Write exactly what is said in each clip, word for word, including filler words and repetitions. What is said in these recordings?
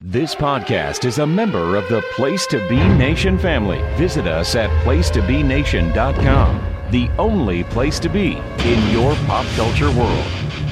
This podcast is a member of the Place to Be Nation family. Visit us at place to be nation dot com, the only place to be in your pop culture world.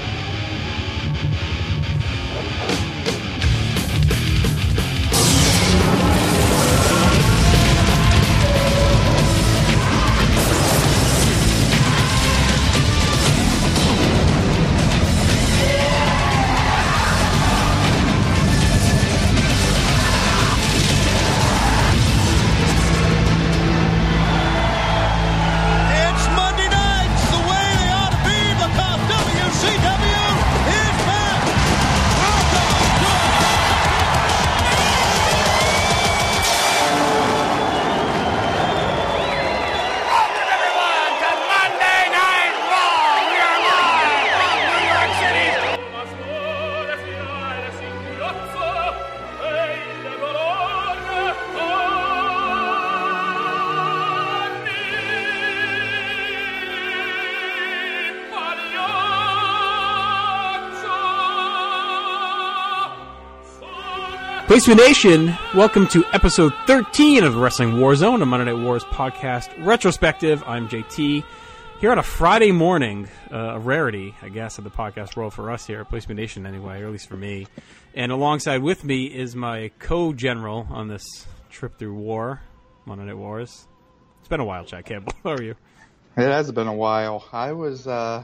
Place to Be Nation, welcome to episode thirteen of the Wrestling Warzone, a Monday Night Wars podcast retrospective. I'm J T, here on a Friday morning, uh, a rarity, I guess, of the podcast world for us here at Place to Be Nation anyway, or at least for me. And alongside with me is my co-general on this trip through war, Monday Night Wars. It's been a while, Chad Campbell. How are you? It has been a while. I was, uh,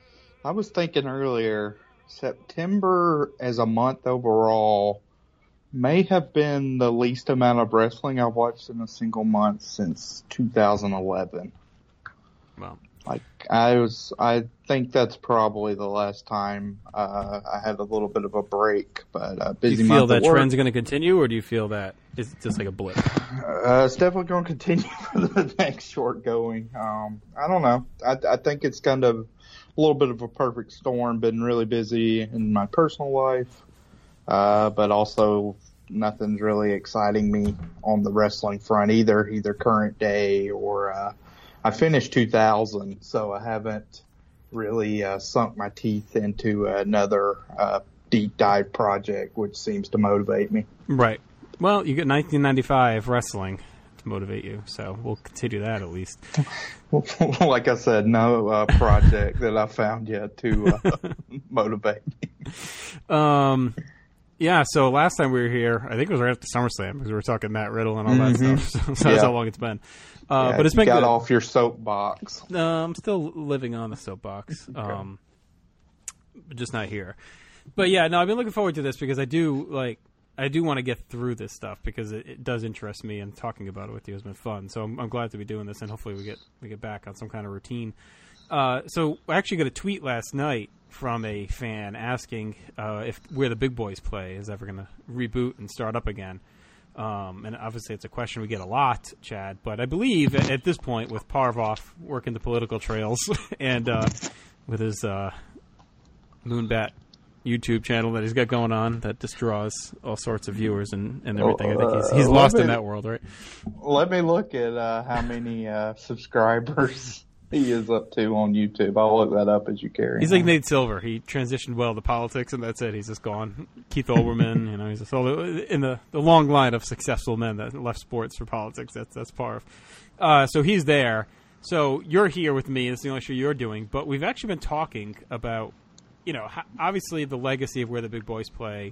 I was thinking earlier, September as a month overall may have been the least amount of wrestling I've watched in a single month since two thousand eleven. Well, like I was, I think that's probably the last time uh, I had a little bit of a break. But uh, busy do you feel month that at work. trend's going to continue, or do you feel that it's just like a blip? Uh, it's definitely going to continue for the next short going. Um, I don't know. I, I think it's kind of a little bit of a perfect storm. Been really busy in my personal life. Uh, but also nothing's really exciting me on the wrestling front either, either current day or, uh, I finished two thousand, so I haven't really, uh, sunk my teeth into another, uh, deep dive project, which seems to motivate me. Right. Well, you get nineteen ninety-five wrestling to motivate you, so we'll continue that at least. Like I said, no, uh, project that I found yet to, uh, motivate me. Um, Yeah, so last time we were here, I think it was right after SummerSlam, because we were talking Matt Riddle and all that mm-hmm. stuff. So, so yeah. that's how long it's been. Uh, yeah, but it's you been got good. off your soapbox. Uh, I'm still living on the soapbox, Okay. um, but just not here. But yeah, no, I've been looking forward to this because I do like I do want to get through this stuff because it, it does interest me, and talking about it with you has been fun. So I'm, I'm glad to be doing this, and hopefully we get we get back on some kind of routine. Uh, so I actually got a tweet last night from a fan asking uh, if Where the Big Boys Play is ever going to reboot and start up again. Um, and obviously it's a question we get a lot, Chad, but I believe at, at this point, with Parv working the political trails and uh, with his uh, Moonbat YouTube channel that he's got going on that just draws all sorts of viewers and, and everything, I think he's, he's uh, lost me, in that world, right? Let me look at uh, how many uh, subscribers he is up to on YouTube. I'll look that up as you carry He's on. like Nate Silver. He transitioned well to politics, and that's it. He's just gone. Keith Olbermann, you know, he's just all in the, the long line of successful men that left sports for politics. That's that's Parv. Uh, so he's there. So you're here with me. It's the only show you're doing. But we've actually been talking about, you know, obviously the legacy of Where the Big Boys Play,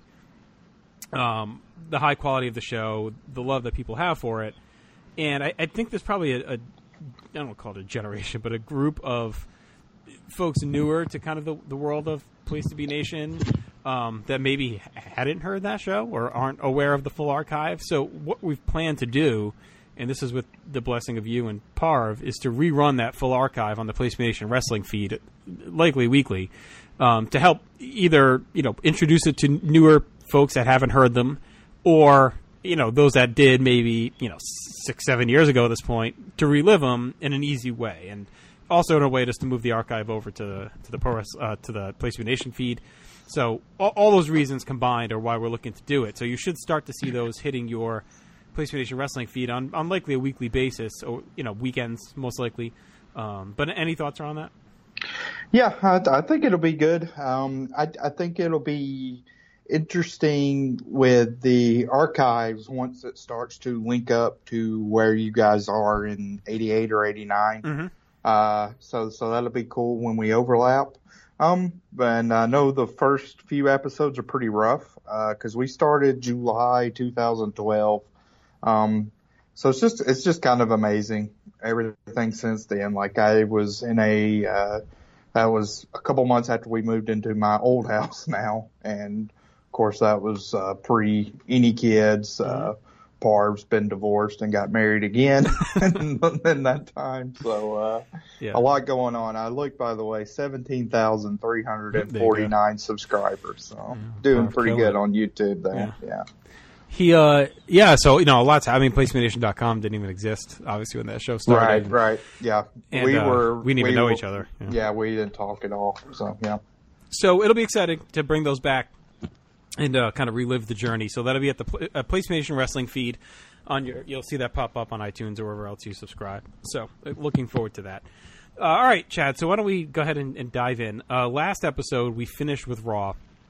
um, the high quality of the show, the love that people have for it, and I, I think there's probably a, a I don't call it a generation, but a group of folks newer to kind of the, the world of Place to Be Nation um, that maybe hadn't heard that show or aren't aware of the full archive. So what we've planned to do, and this is with the blessing of you and Parv, is to rerun that full archive on the Place to Be Nation wrestling feed, likely weekly, um, to help either, you know, introduce it to newer folks that haven't heard them, or, you know, those that did maybe, you know, six, seven years ago at this point, to relive them in an easy way. And also in a way just to move the archive over to to the Pro, uh, to the Place to Be Nation feed. So all, all those reasons combined are why we're looking to do it. So you should start to see those hitting your Place to Be Nation wrestling feed on, on likely a weekly basis, or, you know, weekends most likely. Um, but any thoughts around that? Yeah, I, I think it'll be good. Um, I, I think it'll be interesting with the archives once it starts to link up to where you guys are in eighty-eight or eighty-nine. Mm-hmm. Uh, so, so that'll be cool when we overlap. Um, and I know the first few episodes are pretty rough, uh, cause we started July two thousand twelve. Um, so it's just, it's just kind of amazing. Everything since then. Like I was in a, uh, that was a couple months after we moved into my old house now. And of course that was, uh, pre any kids, uh, Parv's been divorced and got married again in, in that time. So, uh, yeah. a lot going on. I looked, by the way, seventeen thousand three hundred forty-nine subscribers. So yeah, doing pretty good it. on YouTube there. Yeah. yeah. He, uh, yeah, so, you know, a lot's, I mean, PlaceToBeNation dot com didn't even exist, obviously, when that show started. Right, right. Yeah. And, we uh, were, we didn't even we know were, each other. Yeah. yeah, we didn't talk at all. So, yeah. So it'll be exciting to bring those back and, uh, kind of relive the journey. So that'll be at the uh, PlaceToBeNation Wrestling feed. On your, you'll see that pop up on iTunes or wherever else you subscribe. So, looking forward to that. Uh, all right, Chad. So why don't we go ahead and, and dive in? Uh, last episode we finished with Raw,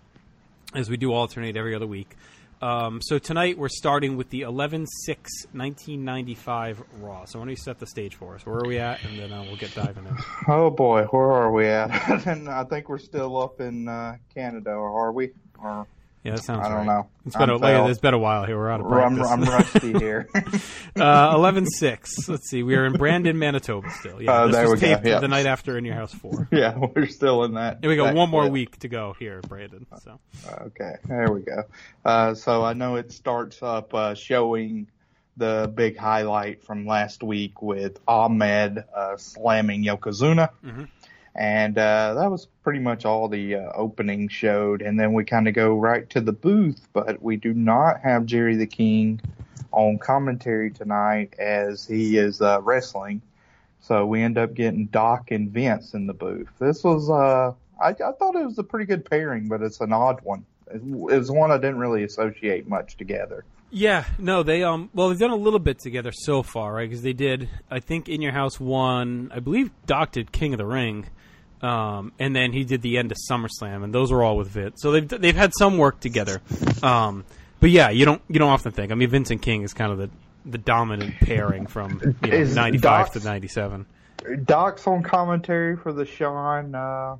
as we do alternate every other week. Um, so tonight we're starting with the eleven six nineteen ninety-five Raw. So why don't you set the stage for us? Where are we at? And then uh, we'll get diving in. Oh boy, where are we at? And I think we're still up in uh, Canada, or are we? Or Yeah, that sounds I don't right. know. It's been, a, like, it's been a while here. We're out of practice. I'm, I'm rusty here. uh, eleven six. Let's see. We are in Brandon, Manitoba still. Yeah, uh, this there was we taped go. Yeah. the night after In Your House four. Yeah, we're still in that. Here we go. that One more clip. week to go here, Brandon. So. Okay, there we go. Uh, so I know it starts up uh, showing the big highlight from last week with Ahmed uh, slamming Yokozuna. Mm-hmm. And uh, that was pretty much all the uh, opening showed. And then we kind of go right to the booth, but we do not have Jerry the King on commentary tonight as he is uh, wrestling. So we end up getting Doc and Vince in the booth. This was, uh, I, I thought it was a pretty good pairing, but it's an odd one. It was one I didn't really associate much together. Yeah, no, they um, well, they've done a little bit together so far, right? Because they did, I think, In Your House one. I believe Doc did King of the Ring. Um, and then he did the end of SummerSlam, and those were all with Vince. So they've they've had some work together. Um, but yeah, you don't you don't often think. I mean, Vince and King is kind of the, the dominant pairing from you know, ninety-five to ninety-seven. Doc's on commentary for the Shawn uh,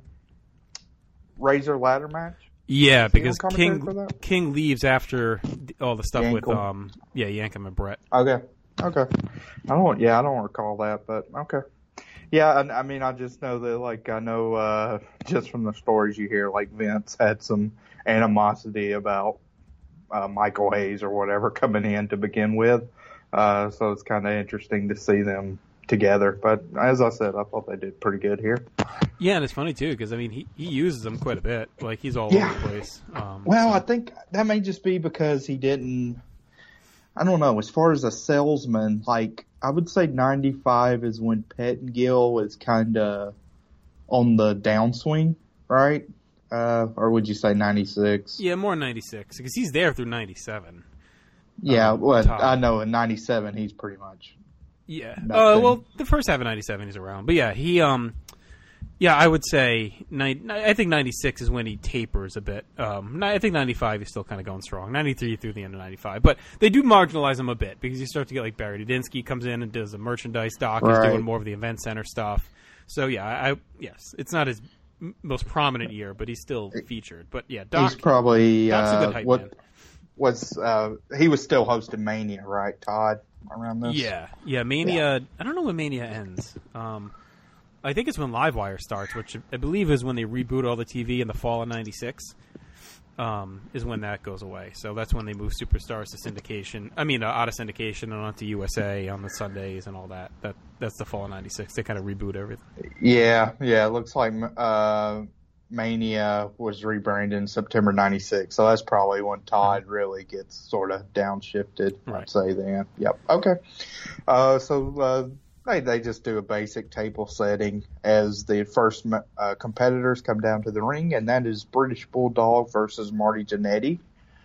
Razor ladder match. Yeah, because King King leaves after all the stuff Yank with him. um yeah Yankum and Brett. Okay, okay. I don't yeah I don't recall that, but okay. Yeah, I, I mean, I just know that, like, I know uh, just from the stories you hear, like, Vince had some animosity about uh, Michael Hayes or whatever coming in to begin with. Uh, so it's kind of interesting to see them together. But as I said, I thought they did pretty good here. Yeah, and it's funny, too, because, I mean, he, he uses them quite a bit. Like, he's all yeah. over the place. Um, well, so. I think that may just be because he didn't, I don't know, as far as a salesman, like, I would say ninety-five is when Pettengill is kind of on the downswing, right? Uh, or would you say ninety-six? Yeah, more ninety-six, because he's there through ninety-seven. Yeah, um, well, top. I know in ninety-seven he's pretty much. Yeah. Uh, well, the first half of ninety-seven he's around. But yeah, he, um, yeah, I would say, I think ninety-six is when he tapers a bit. Um, I think ninety-five is still kind of going strong. ninety-three through the end of ninety-five. But they do marginalize him a bit because you start to get like Barry Dudinsky comes in and does the merchandise doc. He's right. doing more of the event center stuff. So yeah, I, I yes, it's not his most prominent year, but he's still featured. But yeah, Doc, he's probably Doc's uh, a good hype what man. was uh, he was still hosting Mania, right, Todd? Around this, yeah, yeah, Mania. Yeah. I don't know when Mania ends. Um, I think it's when Livewire starts, which I believe is when they reboot all the T V in the fall of ninety-six. Um, is when that goes away. So that's when they move Superstars to syndication. I mean, uh, out of syndication and onto U S A on the Sundays and all that. That that's the fall of ninety-six. They kind of reboot everything. Yeah, yeah. It looks like uh, Mania was rebranded in September ninety-six, so that's probably when Todd mm-hmm. really gets sort of downshifted. Right. I'd say then. Yep. Okay. Uh, so uh, they they just do a basic table setting as the first uh, competitors come down to the ring, and that is British Bulldog versus Marty Jannetty.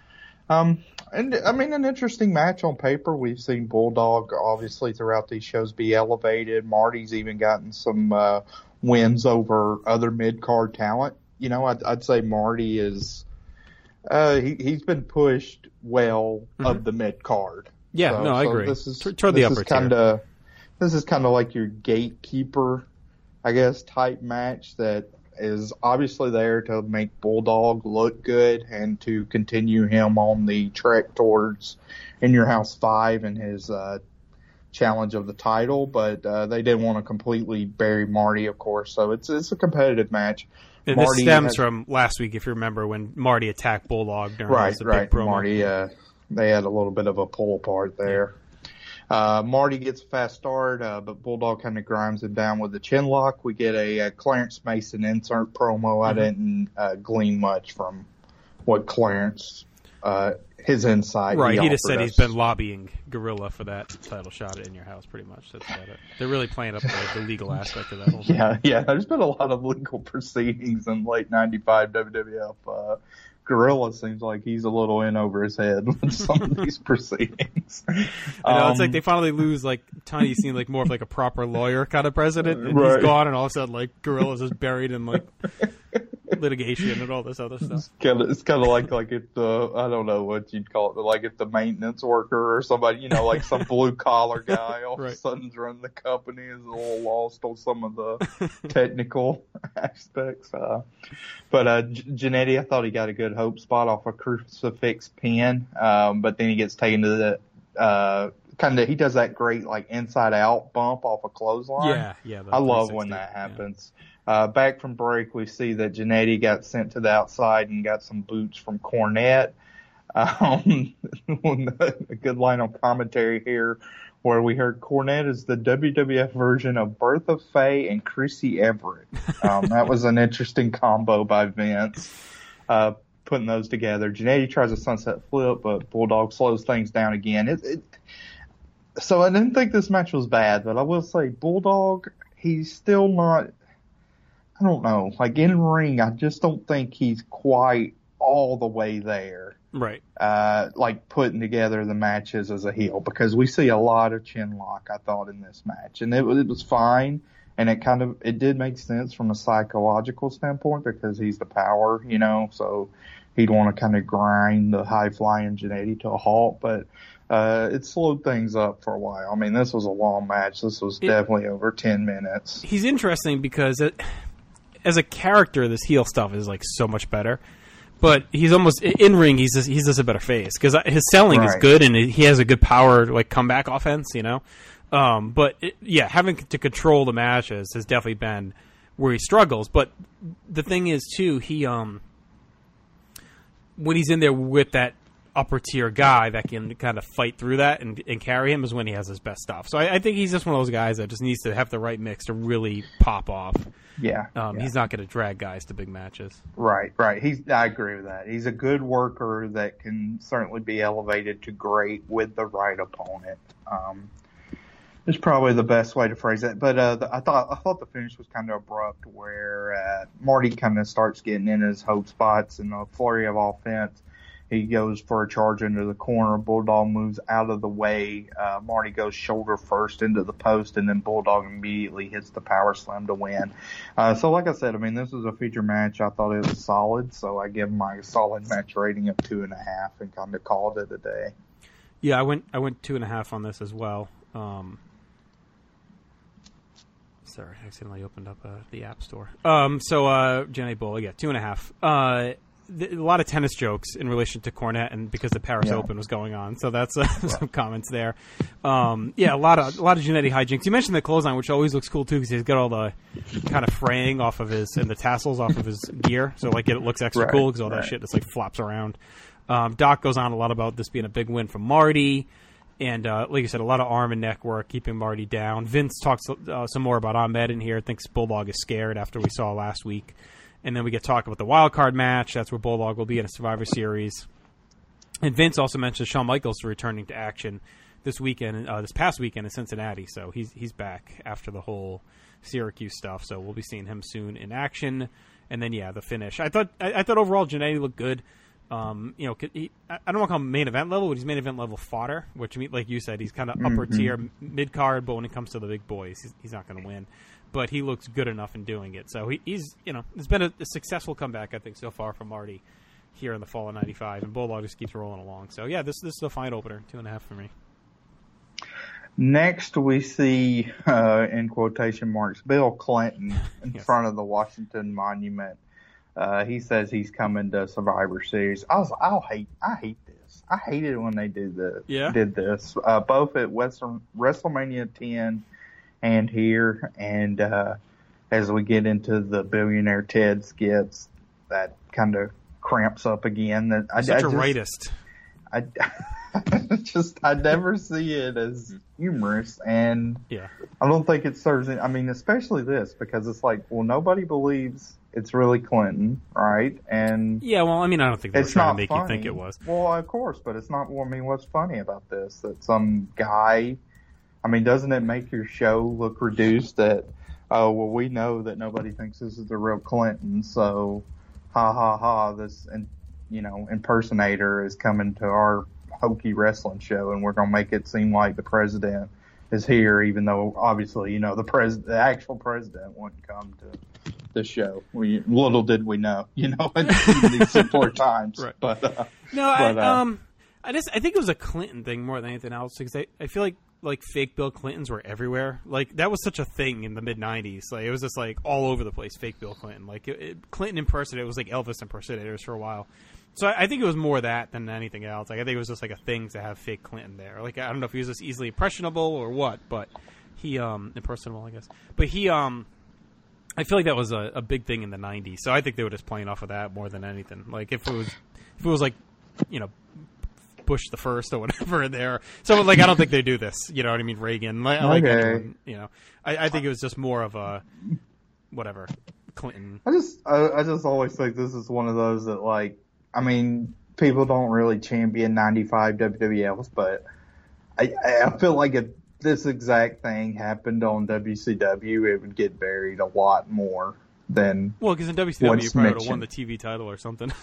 Um, and I mean, an interesting match on paper. We've seen Bulldog obviously throughout these shows be elevated. Marty's even gotten some uh, wins over other mid-card talent. You know, I'd, I'd say Marty is Uh, he he's been pushed well Mm-hmm. of the mid card. Yeah, so, no, I so agree. This is T- toward the this upper is kinda, This is kind of like your gatekeeper, I guess, type match that is obviously there to make Bulldog look good and to continue him on the trek towards In Your House five and his uh, challenge of the title. But uh, they didn't want to completely bury Marty, of course. So it's it's a competitive match. And Marty this stems has, from last week, if you remember, when Marty attacked Bulldog during right, the right. big promo. Marty, uh, they had a little bit of a pull apart there. Uh, Marty gets a fast start, uh, but Bulldog kind of grinds him down with the chin lock. We get a, a Clarence Mason insert promo. Mm-hmm. I didn't uh, glean much from what Clarence, uh, his insight. Right, he, he just said offered he's us. been lobbying Gorilla for that title shot at In Your House, pretty much. That's about it. They're really playing up the, the legal aspect of that whole thing. Yeah, yeah. There's been a lot of legal proceedings in late ninety-five W W F. Uh, Gorilla seems like he's a little in over his head with some of these proceedings. I know, um, it's like they finally lose, like, Tiny seemed like more of like a proper lawyer kind of president, and Right. he's gone, and all of a sudden, like, Gorilla's just buried in, like, litigation and all this other stuff. Kind of, it's kind of like like if the I don't know what you'd call it, but like if the maintenance worker or somebody, you know, like some blue collar guy, all Right. of a sudden's running the company is a little lost on some of the technical aspects. Uh, but uh, G- Jannetty, I thought he got a good hope spot off a crucifix pin, um, but then he gets taken to the uh, kind of he does that great like inside out bump off a clothesline. Yeah, yeah. the I love three when sixty, that yeah. happens. Uh, back from break, we see that Jannetty got sent to the outside and got some boots from Cornette. Um, a good line on commentary here where we heard Cornette is the W W F version of Bertha Faye and Chrissy Everett. Um, that was an interesting combo by Vince, uh, putting those together. Jannetty tries a sunset flip, but Bulldog slows things down again. It, it, so I didn't think this match was bad, but I will say Bulldog, he's still not, I don't know, like in ring, I just don't think he's quite all the way there. Right. Uh, like putting together the matches as a heel, because we see a lot of chin lock, I thought, in this match, and it, it was fine, and it kind of it did make sense from a psychological standpoint because he's the power, you know, so he'd want to kind of grind the high flying Jannetty to a halt, but uh, it slowed things up for a while. I mean, this was a long match. This was It, definitely over ten minutes. He's interesting because it, as a character, this heel stuff is like so much better. But he's almost in ring. He's just, he's just a better face because his selling is Right. good and he has a good power like comeback offense, you know. Um, but it, yeah, having to control the matches has definitely been where he struggles. But the thing is too, he um when he's in there with that upper tier guy that can kind of fight through that and, and carry him is when he has his best stuff. So I, I think he's just one of those guys that just needs to have the right mix to really pop off. Yeah, Um, yeah. He's not going to drag guys to big matches. Right, right. He's. I agree with that. He's a good worker that can certainly be elevated to great with the right opponent. Um, is probably the best way to phrase it. But uh, the, I thought I thought the finish was kind of abrupt, where uh, Marty kind of starts getting in his hope spots and a flurry of offense. He goes for a charge into the corner. Bulldog moves out of the way. Uh, Marty goes shoulder first into the post, and then Bulldog immediately hits the power slam to win. Uh, so like I said, I mean, this was a feature match. I thought it was solid, so I give my solid match rating of two and a half and kind of called it a day. Yeah, I went I went two and a half on this as well. Um, sorry, I accidentally opened up uh, the App Store. Um, so uh, Jenny Bull, yeah, two and a half. Uh, th- a lot of tennis jokes in relation to Cornette, and because the Paris Yeah. Open was going on, so that's uh, some comments there. Um, yeah, a lot of a lot of Jannetty hijinks. You mentioned the clothesline, which always looks cool too, because he's got all the kind of fraying off of his and the tassels off of his gear, so like it looks extra Right, cool because all that right. shit just like flops around. Um, Doc goes on a lot about this being a big win for Marty. And uh, like you said, a lot of arm and neck work, keeping Marty down. Vince talks uh, some more about Ahmed in here. Thinks Bulldog is scared after we saw last week. And then we get talk about the wild card match. That's where Bulldog will be in a Survivor Series. And Vince also mentions Shawn Michaels returning to action this weekend, uh, this past weekend in Cincinnati. So he's he's back after the whole Syracuse stuff. So we'll be seeing him soon in action. And then yeah, the finish. I thought I, I thought overall Jannetty looked good. Um, you know, he, I don't want to call him main event level, but he's main event level fodder, which, like you said, he's kind of upper Mm-hmm. tier, mid card. But when it comes to the big boys, he's, he's not going to win. But he looks good enough in doing it. So he, he's, you know, it's been a, a successful comeback, I think, so far from Marty. here in the fall of ninety-five, and Bulldog just keeps rolling along. So yeah, this this is a fine opener, two and a half for me. Next, we see, uh, in quotation marks, Bill Clinton in yes. front of the Washington Monument. Uh, he says he's coming to Survivor Series. I was, I'll hate, I hate this. I hated it when they did the, yeah. did this, uh, both at Western, WrestleMania ten and here. And, uh, as we get into the Billionaire Ted skits, that kind of cramps up again. That I, Such I a just, rightist. I, just, I never see it as humorous, and yeah. I don't think it serves it. I mean, especially this, because it's like, well, nobody believes it's really Clinton, right? And yeah, well, I mean, I don't think they were it's trying not to make funny. you think it was. Well, of course, but it's not. Well, I mean, what's funny about this? That some guy. I mean, doesn't it make your show look reduced? That oh, well, we know that nobody thinks this is the real Clinton, so ha ha ha, this and you know impersonator is coming to our hokey wrestling show, and we're gonna make it seem like the president is here, even though obviously you know the pres the actual president wouldn't come to the show. We little did we know, you know, in these support times. Right. But uh, no, but, I, uh, um, I just I think it was a Clinton thing more than anything else, because I, I feel like like fake Bill Clintons were everywhere. Like that was such a thing in the mid nineties. Like it was just like all over the place. Fake Bill Clinton, like it, it, Clinton impersonator. It was like Elvis impersonators for a while. So I, I think it was more that than anything else. Like I think it was just like a thing to have fake Clinton there. Like I don't know if he was just easily impressionable or what, but he um impersonable, I guess. But he um. I feel like that was a, a big thing in the nineties, so I think they were just playing off of that more than anything. Like if it was, if it was like, you know, Bush the first or whatever in there. So like I don't think they do this. You know what I mean? Reagan, like, like Okay. anyone, you know, I, I think it was just more of a whatever Clinton. I just I, I just always think this is one of those that like I mean people don't really champion ninety-five W W F, but I I feel like if this exact thing happened on W C W, it would get buried a lot more than. Well, because in W C W you probably would have mentioned. won the T V title or something.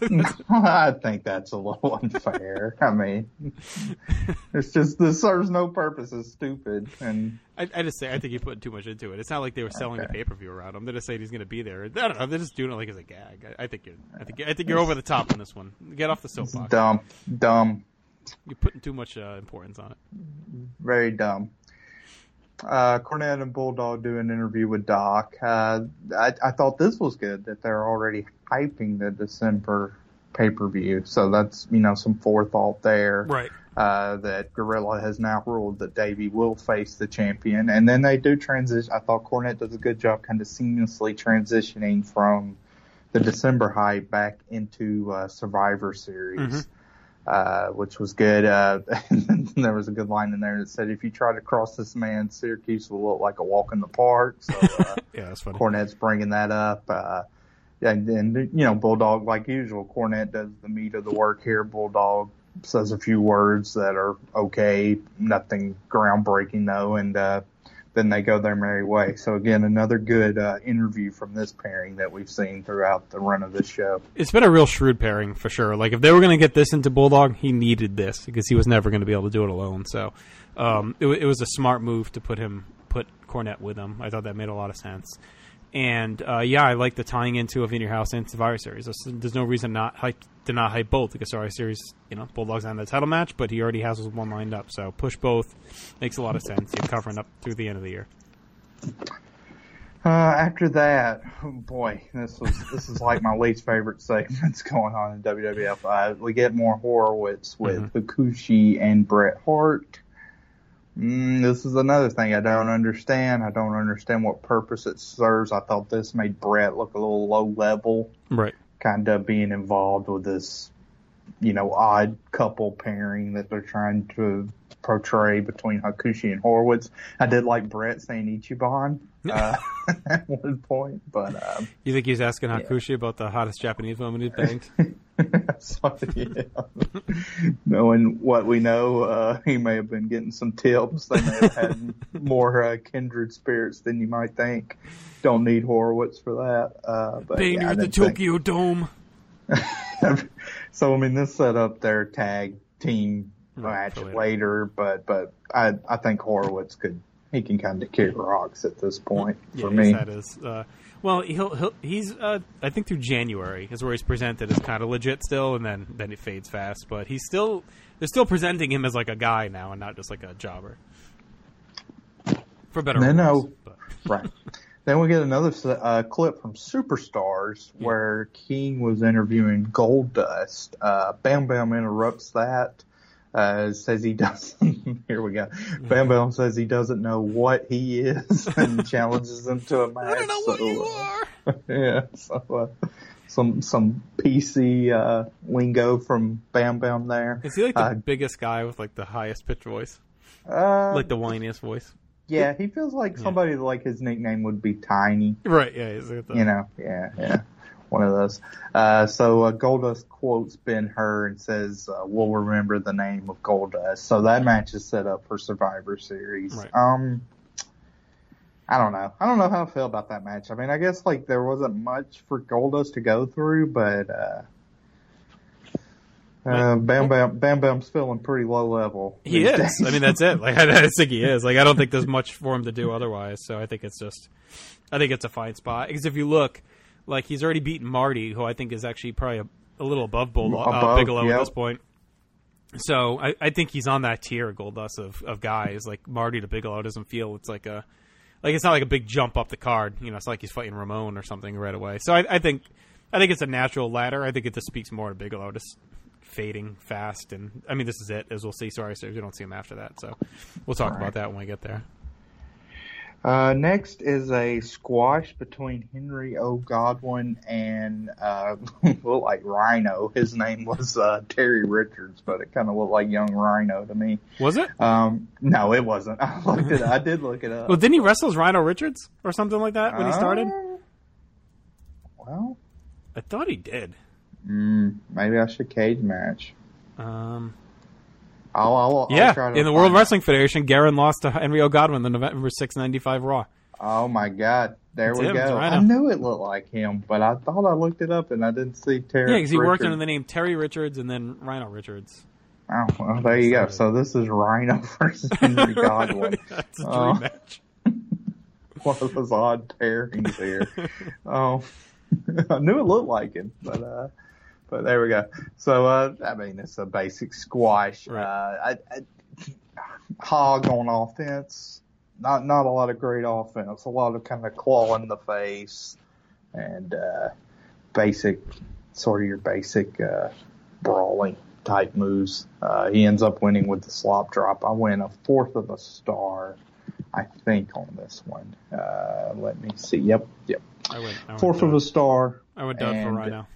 I think that's a little unfair. I mean, it's just this serves no purpose. It's stupid, and I, I just say I think you put too much into it. It's not like they were selling Okay. the pay per view around him. They're just saying he's going to be there. I don't know. They're just doing it like as a gag. I, I think you're. I think. I think you're over the top on this one. Get off the it's soapbox. dumb, dumb, You're putting too much uh, importance on it. very dumb. Uh, Cornette and Bulldog do an interview with Doc. Uh, I, I thought this was good that they're already hyping the December pay-per-view. So that's, you know, some forethought there. Right. Uh, that Gorilla has now ruled that Davey will face the champion. And then they do transition. I thought Cornette does a good job kind of seamlessly transitioning from the December hype back into uh, Survivor Series. Mm-hmm. Uh, which was good. Uh, and there was a good line in there that said, if you try to cross this man, Syracuse will look like a walk in the park. So, uh, yeah, that's funny. Cornette's bringing that up. Uh, and then, you know, Bulldog, like usual, Cornette does the meat of the work here. Bulldog says a few words that are okay, nothing groundbreaking though. And, uh, then they go their merry way. So again, another good uh, interview from this pairing that we've seen throughout the run of this show. It's been a real shrewd pairing for sure. Like if they were going to get this into Bulldog, he needed this because he was never going to be able to do it alone. So um, it, it was a smart move to put him, put Cornette with him. I thought that made a lot of sense. And uh, yeah, I like the tying into of In Your House and Survivor Series. There's, there's no reason not hype, to not hype both because Survivor Series, you know, Bulldog's on the title match, but he already has one lined up. So push both makes a lot of sense. You're covering up through the end of the year. Uh, after that, oh boy, this was this is like my least favorite segments going on in W W F. Uh, we get more Horowitz with mm-hmm. Hakushi and Bret Hart. Mm, this is another thing I don't understand. I don't understand what purpose it serves. I thought this made Bret look a little low level. Right. Kind of being involved with this, you know, odd couple pairing that they're trying to portray between Hakushi and Horowitz. I did like Bret saying Ichiban uh, at one point, but um, you think he's asking Hakushi yeah. about the hottest Japanese woman he's banged? So, yeah. Knowing what we know, uh, he may have been getting some tips. They may have had more uh, kindred spirits than you might think. Don't need Horowitz for that. Uh, but Banged yeah, her at the think... Tokyo Dome. So I mean, this set up their tag team right, match later, but but I I think Horowitz could he can kind of kick rocks at this point yeah, for me. That is. Uh, well, he'll, he'll he's uh, I think through January is where he's presented as kind of legit still, and then then it fades fast. But he's still they're still presenting him as like a guy now, and not just like a jobber. For better. No, worse, no, right. Then we get another uh, clip from Superstars yeah. where King was interviewing Goldust. Uh, Bam Bam interrupts that. Uh, says he doesn't. Here we go. Bam Bam says he doesn't know what he is and challenges him to a match. I don't know so, what you uh, are. yeah. So uh, some some P C uh, lingo from Bam Bam there. Is he like the uh, biggest guy with like the highest pitch voice? Uh, like the whiniest voice? Yeah, he feels like somebody yeah. like his nickname would be Tiny. Right. Yeah. He's like the... You know. Yeah. Yeah. One of those. Uh, so uh, Goldust quotes Ben-Hur and says, uh, "We'll remember the name of Goldust." So that match is set up for Survivor Series. Right. Um, I don't know. I don't know how I feel about that match. I mean, I guess like there wasn't much for Goldust to go through, but uh, uh, Bam Bam Bam Bam's feeling pretty low level. He is. Days. I mean, that's it. Like I, I think he is. Like I don't think there's much for him to do otherwise. So I think it's just, I think it's a fine spot because if you look. Like, he's already beaten Marty, who I think is actually probably a, a little above, Bull, above uh, Bigelow yep. at this point. So I, I think he's on that tier, Goldust, of, of guys. Like, Marty to Bigelow doesn't feel it's like a... Like, it's not like a big jump up the card. You know, it's not like he's fighting Ramon or something right away. So I, I think I think it's a natural ladder. I think it just speaks more to Bigelow, just fading fast. And, I mean, this is it, as we'll see. Sorry, we don't see him after that. So we'll talk right. about that when we get there. Uh, next is a squash between Henry O. Godwin and, uh, looked like Rhino. His name was, uh, Terry Richards, but it kind of looked like young Rhino to me. Was it? Um, no, it wasn't. I looked it I did look it up. Well, didn't he wrestle as Rhino Richards or something like that when he started? Uh, well. I thought he did. Mm, maybe I should cage match. Um... I'll, I'll, I'll yeah, try to in the World that. Wrestling Federation, Guerin lost to Henry O. Godwin the November sixth ninety-five Raw. Oh, my God. There That's we him, go. I knew it looked like him, but I thought I looked it up and I didn't see Terry Yeah, because he Richards. worked under the name Terry Richards and then Rhino Richards. Oh, well, there you go. So this is Rhino versus Henry Godwin. That's a dream uh, match. One of those odd pairings here. Oh, I knew it looked like him, but... uh But there we go. So, uh, I mean, it's a basic squash. Right. Uh, I, I, Hog on offense. Not, not a lot of great offense. A lot of kind of claw in the face and, uh, basic, sort of your basic, uh, brawling type moves. Uh, he ends up winning with the slop drop. I win a fourth of a star, I think, on this one. Uh, let me see. Yep. Yep. I went, I went fourth done. of a star. I went done for Rhino.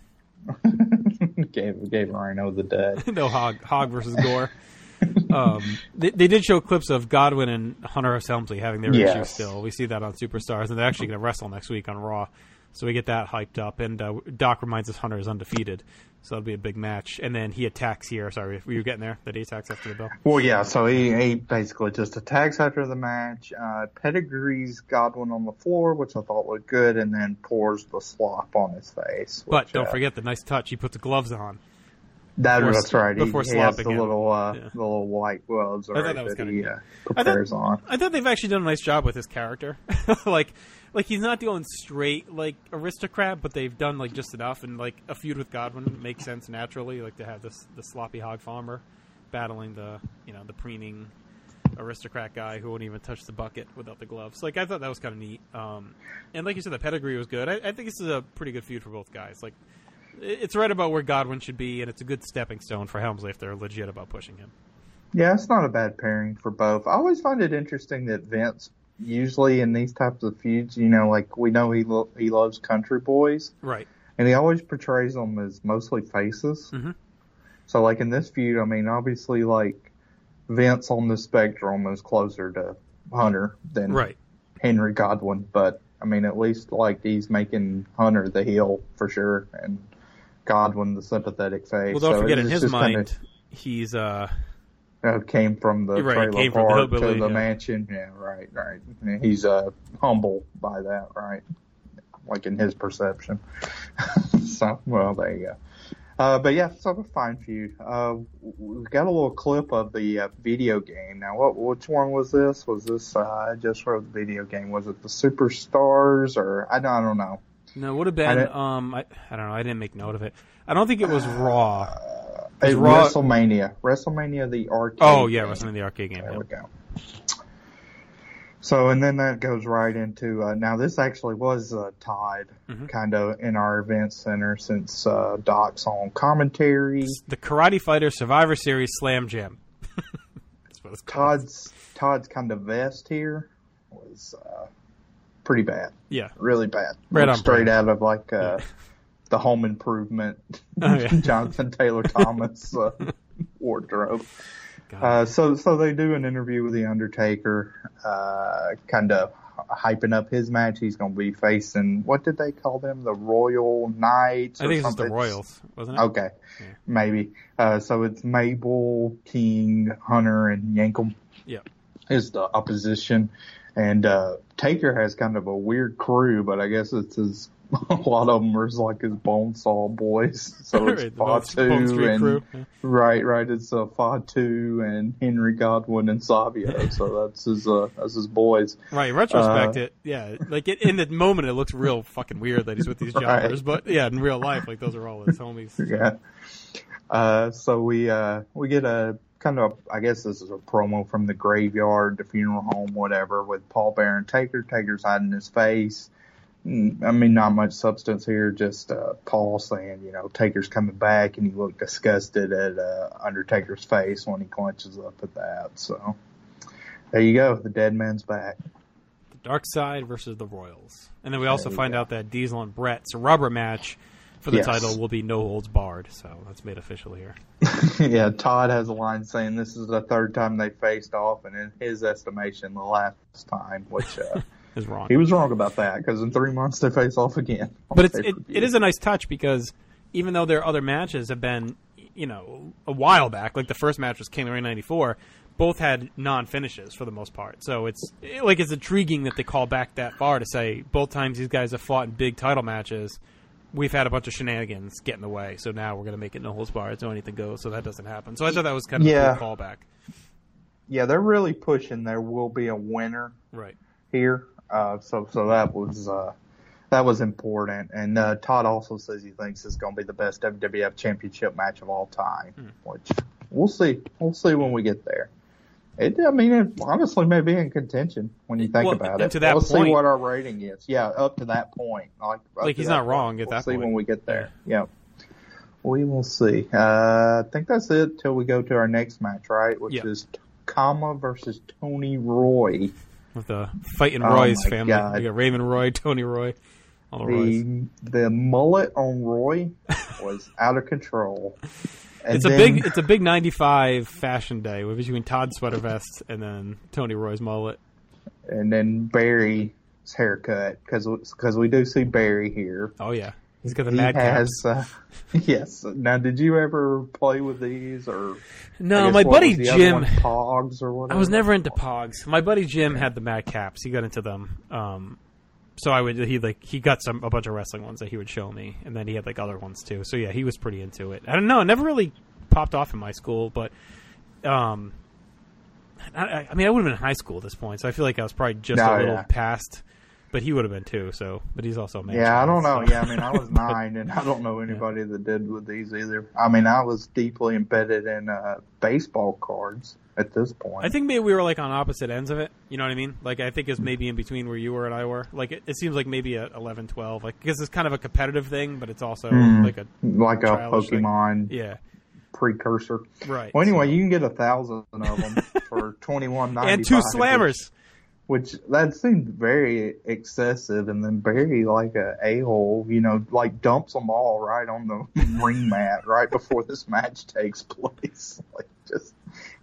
gave gave Rhino the dud. No, Hog Hog versus Gore. um, they, they did show clips of Godwin and Hunter S. Helmsley having their yes. issues still. We see that on Superstars, and they're actually going to wrestle next week on Raw. So we get that hyped up, and uh, Doc reminds us Hunter is undefeated, so that'll be a big match. And then he attacks here. Sorry, were you getting there? That he attacks after the bell? Well, yeah. So he, he basically just attacks after the match, uh, pedigrees Godwin on the floor, which I thought looked good, and then pours the slop on his face. Which, but don't uh, forget the nice touch. He put the gloves on. That, before, that's right. He, before he has the slopping little, uh, yeah. the little white gloves I thought right, that, was that kinda he uh, prepares I thought, on. I thought they've actually done a nice job with his character. like, like he's not going straight like aristocrat, but they've done like just enough. And like a feud with Godwin makes sense naturally. Like to have this the sloppy hog farmer battling the you know the preening aristocrat guy who wouldn't even touch the bucket without the gloves. Like I thought that was kind of neat. Um, and like you said, the pedigree was good. I, I think this is a pretty good feud for both guys. Like. It's right about where Godwin should be, and it's a good stepping stone for Helmsley if they're legit about pushing him. Yeah, it's not a bad pairing for both. I always find it interesting that Vince, usually in these types of feuds, you know, like we know he lo- he loves country boys. Right. And he always portrays them as mostly faces. Mm-hmm. So, like in this feud, I mean, obviously, like Vince on the spectrum is closer to Hunter than right. Henry Godwin. But, I mean, at least, like, he's making Hunter the heel for sure. And Godwin the sympathetic face. Well, don't so forget, in his mind, kinda, he's uh, uh came from the right, trailer came park from the hillbilly, to the yeah. mansion. Yeah, right, right. He's uh humble by that, right? Like in his perception. So, well, there you go. Uh, but yeah, so a fine feud. Uh, we got a little clip of the uh, video game. Now, what which one was this? Was this uh, I just wrote the video game? Was it the Superstars or I don't, I don't know. No, it would have been. I um, I, I don't know. I didn't make note of it. I don't think it was Raw. Uh, it was Raw. WrestleMania. WrestleMania, the arcade. Oh yeah, game. WrestleMania, the arcade game. There yeah. we go. So, and then that goes right into, uh, now this actually was uh, tied mm-hmm. kind of in our event center since uh, Doc's on commentary. The Karate Fighter Survivor Series Slam Jam. That's what it's called. Todd's, Todd's kind of vest here was uh, pretty bad. Yeah. Really bad. Right on straight brand. out of like uh, yeah. the Home Improvement oh, yeah. Jonathan Taylor Thomas uh, wardrobe. Uh, so, so they do an interview with The Undertaker, uh, kind of hyping up his match. He's going to be facing, what did they call them? The Royal Knights? I think it's something? the Royals, wasn't it? Okay. Yeah. Maybe. Uh, so it's Mabel, King, Hunter, and Yankum. Yeah. Is the opposition. And, uh, Taker has kind of a weird crew, but I guess it's his, a lot of them are like his Bonesaw boys. So it's right, Fatu and, crew. Yeah. right, right. It's, uh, Fatu and Henry Godwin and Savio. So that's his, uh, that's his boys. Right. In retrospect, uh, it, yeah, like it, in the moment it looks real fucking weird that he's with these jobbers, right. But yeah, in real life, like those are all his homies. So. Yeah. Uh, so we, uh, we get a, kind of, I guess this is a promo from the graveyard, the funeral home, whatever, with Paul Bearer and Taker. Taker's hiding his face. I mean, not much substance here, just uh, Paul saying, you know, Taker's coming back, and he looked disgusted at uh, Undertaker's face when he clenches up at that. So there you go. The dead man's back. The Dark Side versus the Royals. And then we also find go. out that Diesel and Brett's rubber match for the yes. title will be no holds barred. So that's made official here. Yeah, Todd has a line saying this is the third time they faced off, and in his estimation, the last time, which uh, is wrong. He was wrong about that because in three months they face off again. But it's, it, it is a nice touch because even though their other matches have been, you know, a while back, like the first match was King of the Ring ninety-four, both had non-finishes for the most part. So it's like it's intriguing that they call back that far to say both times these guys have fought in big title matches. We've had a bunch of shenanigans get in the way, so now we're going to make it no holds barred, so anything goes, so that doesn't happen. So I thought that was kind of yeah. a cool callback. Yeah, they're really pushing there will be a winner right here. Uh, so so that was uh, that was important. And uh, Todd also says he thinks it's going to be the best W W F Championship match of all time, mm. which we'll see. We'll see when we get there. It, I mean, it honestly may be in contention when you think well, about it. To that we'll point, see what our rating is. Yeah, up to that point. Like, like he's not point. wrong at we'll that see point. When we get there. Yeah. yeah. We will see. Uh, I think that's it till we go to our next match, right? Which yeah. is Kama versus Tony Roy. With the fighting oh Roy's family. God. You got Raymond Roy, Tony Roy, all the, the Roys. The mullet on Roy was out of control. And it's then, a big, it's a big ninety-five fashion day between Todd's sweater vest and then Tony Roy's mullet, and then Barry's haircut because because we do see Barry here. Oh yeah, he's got the he mad has, caps. Uh, yes. Now, did you ever play with these or? No, guess, my what, buddy was the Jim. other one, Pogs or whatever. I was never into Pogs. My buddy Jim had the mad caps. He got into them. Um, So I would he like he got some a bunch of wrestling ones that he would show me, and then he had like other ones too. So yeah, he was pretty into it. I don't know, it never really popped off in my school, but um, I, I mean I would have been in high school at this point, so I feel like I was probably just no, a little yeah. past. But he would have been too. So, but he's also a man. Yeah, I don't know. So. Yeah, I mean I was nine, and I don't know anybody yeah. that did with these either. I mean I was deeply embedded in uh, baseball cards. At this point, I think maybe we were like on opposite ends of it. You know what I mean? Like I think it's maybe in between where you were and I were. Like it, it seems like maybe at eleven, twelve. Like because it's kind of a competitive thing, but it's also mm, like a like a Pokemon thing. Yeah. precursor. Right. Well, anyway, so. You can get a thousand of them for twenty one ninety five and two slammers. Which, which that seemed very excessive, and then Barry like a a hole, you know, like dumps them all right on the ring mat right before this match takes place. Like just.